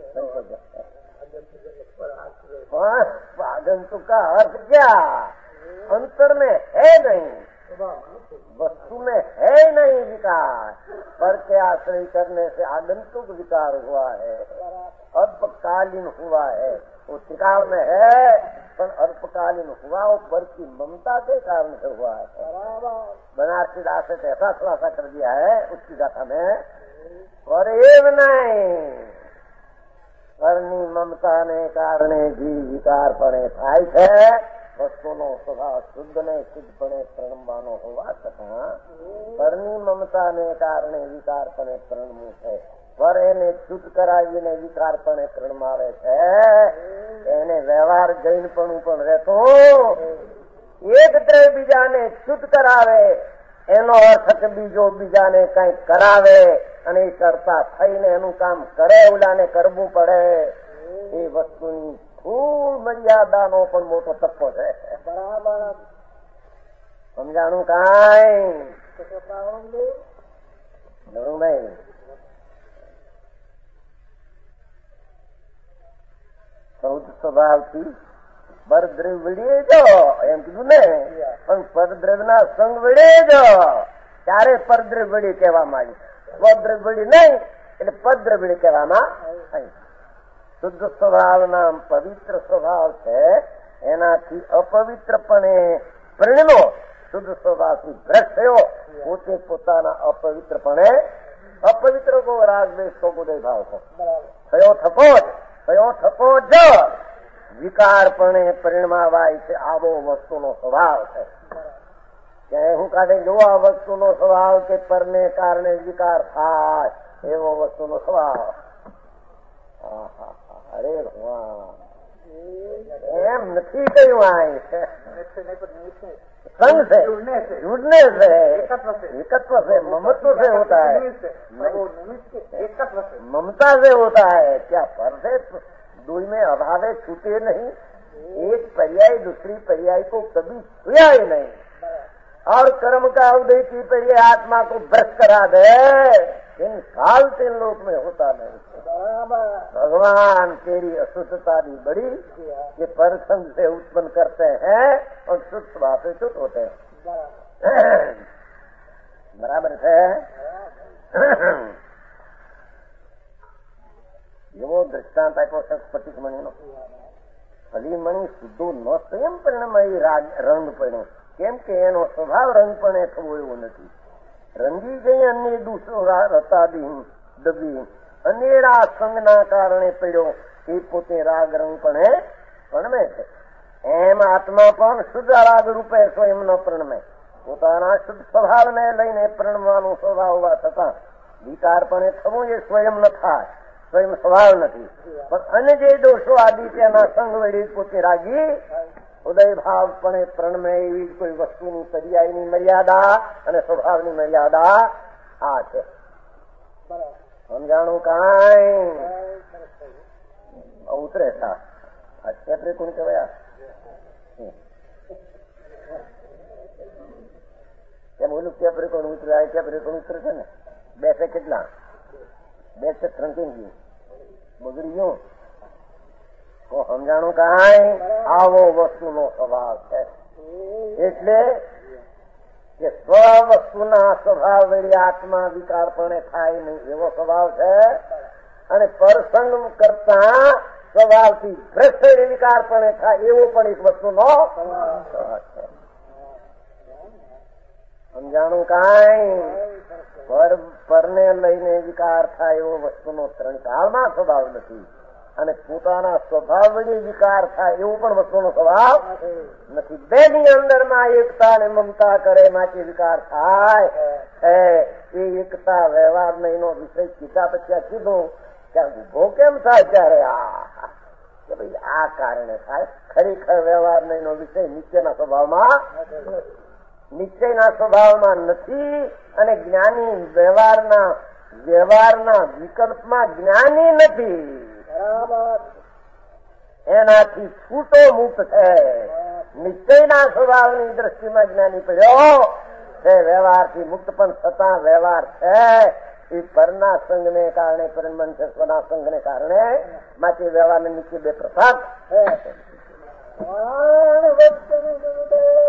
आगंतुक का अर्थ क्या? अंतर में है नहीं, वस्तु में है नहीं विकार, पर के आश्रय करने से आगंतुक विकार हुआ है, अल्पकालीन हुआ है। वो टिकाव में है पर अल्पकालीन हुआ, वो पर की ममता के कारण से हुआ है। बनारसी दास ने ऐसा खुलासा कर दिया है उसकी गाथा में, पर एव नहीं, પરની મમતાને કારણે જીવ વિકાર પણે થાય છે। વસ્તુનો સ્વભાવ શુદ્ધ ને શુદ્ધપણે પ્રણમવાનો હોવા છતાં પરની મમતાને કારણે વિકારપણે પ્રણમવું છે। પર એને શુદ્ધ કરાવીને વિકારપણે પ્રણમાવે છે, એને વ્યવહાર જૈનપણું પણ રહેતો। એક દ્રવ્ય બીજાને શુદ્ધ કરાવે એનો અર્થ કે બીજો બીજાને કઈ કરાવે અને એ કરતા થઈને એનું કામ કરે, ઓલાને કરવું પડે, એ વસ્તુની ફૂલ મર્યાદાનો પણ મોટો તત્વ છે. બરાબર સમજાણું કાંઈ નરુભાઈ? ચૌદ સ્વભાવથી પરદ્રવ્ય વળીએ જો એમ કીધું ને, પણ પરદ્રવ્યના સંગ વળીએ જો ત્યારે પરદ્રવ્ય વળી કહેવામાં આવી. સ્વદ્રવ્ય વળી નહીં એટલે પદ્રવ્ય વળી કહેવામાં આવી. શુદ્ધ સ્વભાવના પવિત્ર સ્વભાવ છે, એનાથી અપવિત્રપણે પરિણમો. શુદ્ધ સ્વભાવથી ભ્રષ્ટ થયો, પોતે પોતાના અપવિત્રપણે અપવિત્ર કો રાગ દ્વેષ કો ઉદય ભાવ કો થયો થકો જ થયો થકો જ વિકારપણે પરિણમાવાય છે. આવો વસ્તુનો સ્વભાવ છે. ક્યાંય હું કાઢે જો આ વસ્તુનો સ્વભાવ કે પરને કારણે વિકાર થાય એવો વસ્તુનો સ્વભાવ. અરે ભગવાન એમ નથી કહ્યું. આ છે संग से जुड़ने से एकत्व से ममत्व से होता है, ममता से होता है. क्या पर से दुई में अभावे छूटे नहीं, एक पर्याय दूसरी पर्याय को कभी छुआ ही नहीं, और कर्म का उदय की पर्याय आत्मा को भ्रष्ट करा दे, इन काल तीन लोक में होता नहीं. भगवान तेरी अशुद्धता भी बड़ी ये परसंग से उत्पन्न करते हैं और शुद्ध स्वभाव से शुद्ध होते हैं. बराबर है. એવો દ્રષ્ટાંત આપ્યો છે સ્ફટિક મણીનો. ભલી મણી શુદ્ધો ન સ્વયં પરિણમય રંગ પડ્યો, કેમ કે એનો સ્વભાવ રંગપણે થવો એવો નથી. રંગી ગઈ અન્ય દૂસરો રતાદી દબી અનેરા સંગના કારણે પડ્યો, એ પોતે રાગ રંગપણે પરણમે છે. એમ આત્મા પણ શુદ્ધ રાગ રૂપે સ્વયં ન પરણમે. પોતાના શુદ્ધ સ્વભાવને લઈને પરણવાનો સ્વભાવ હોવા છતાં વિકારપણે થવું એ સ્વયં ન થાય, સ્વયં સ્વભાવ નથી. પણ અન્ય જે દોષો આદિ તેના સંગ વળી પોતે રાગી ઉદય ભાવપણે પરણમે એવી કોઈ વસ્તુની પર્યાયની મર્યાદા અને સ્વભાવની મર્યાદા આ છે. સમજાણું કાંઈ? ઉતરે સા આ ક્ષેત્રે કોણ કહેવાય? કેમ બોલું કેપરે કોણ ઉતરે? આ કેપરે કોણ ઉતરે છે ને? બેસે કેટલા? બે છે ત્રણ બગડી ગયું. તો સમજાણું કાંઈ? આવો વસ્તુનો સ્વભાવ છે. એટલે કે સ્વ વસ્તુના સ્વભાવ વળી આત્મા વિકારપણે થાય નહીં એવો સ્વભાવ છે, અને પરસંગ કરતા સ્વભાવથી ભ્રષ્ટ વિકારપણે થાય એવો પણ એક વસ્તુનો સ્વભાવ છે. સમજાણું કાંઈ? પર પરને લઈને વિકાર થાય એવો વસ્તુનો ત્રણ કાળમાં સ્વભાવ નથી, અને પોતાના સ્વભાવ વળી વિકાર થાય એવું પણ વસ્તુનો સ્વભાવ નથી. બેની અંદરમાં એકતા અને મમતા કરે માટે વિકાર થાય. એ એકતા વ્યવહાર નહીનો વિષય કીધા પછી કીધું ત્યાં ઉભો કેમ થાય ત્યારે આ કે ભાઈ આ કારણે થાય. ખરેખર વ્યવહાર નહીનો વિષય નીચેના સ્વભાવમાં નીચેના સ્વભાવમાં નથી, અને જ્ઞાની વ્યવહારના વ્યવહારના વિકલ્પમાં જ્ઞાની નથી. એનાથી છૂટો મુક્ત છે. નિશ્ચયના સ્વભાવની દ્રષ્ટિમાં જ્ઞાની પડ્યો છે. વ્યવહારથી મુક્ત પણ છતાં વ્યવહાર છે એ પરના સંઘને કારણે પરિણમન છે, સ્વના સંઘને કારણે. માટે વ્યવહારને નીચે બે પ્રસાદ છે.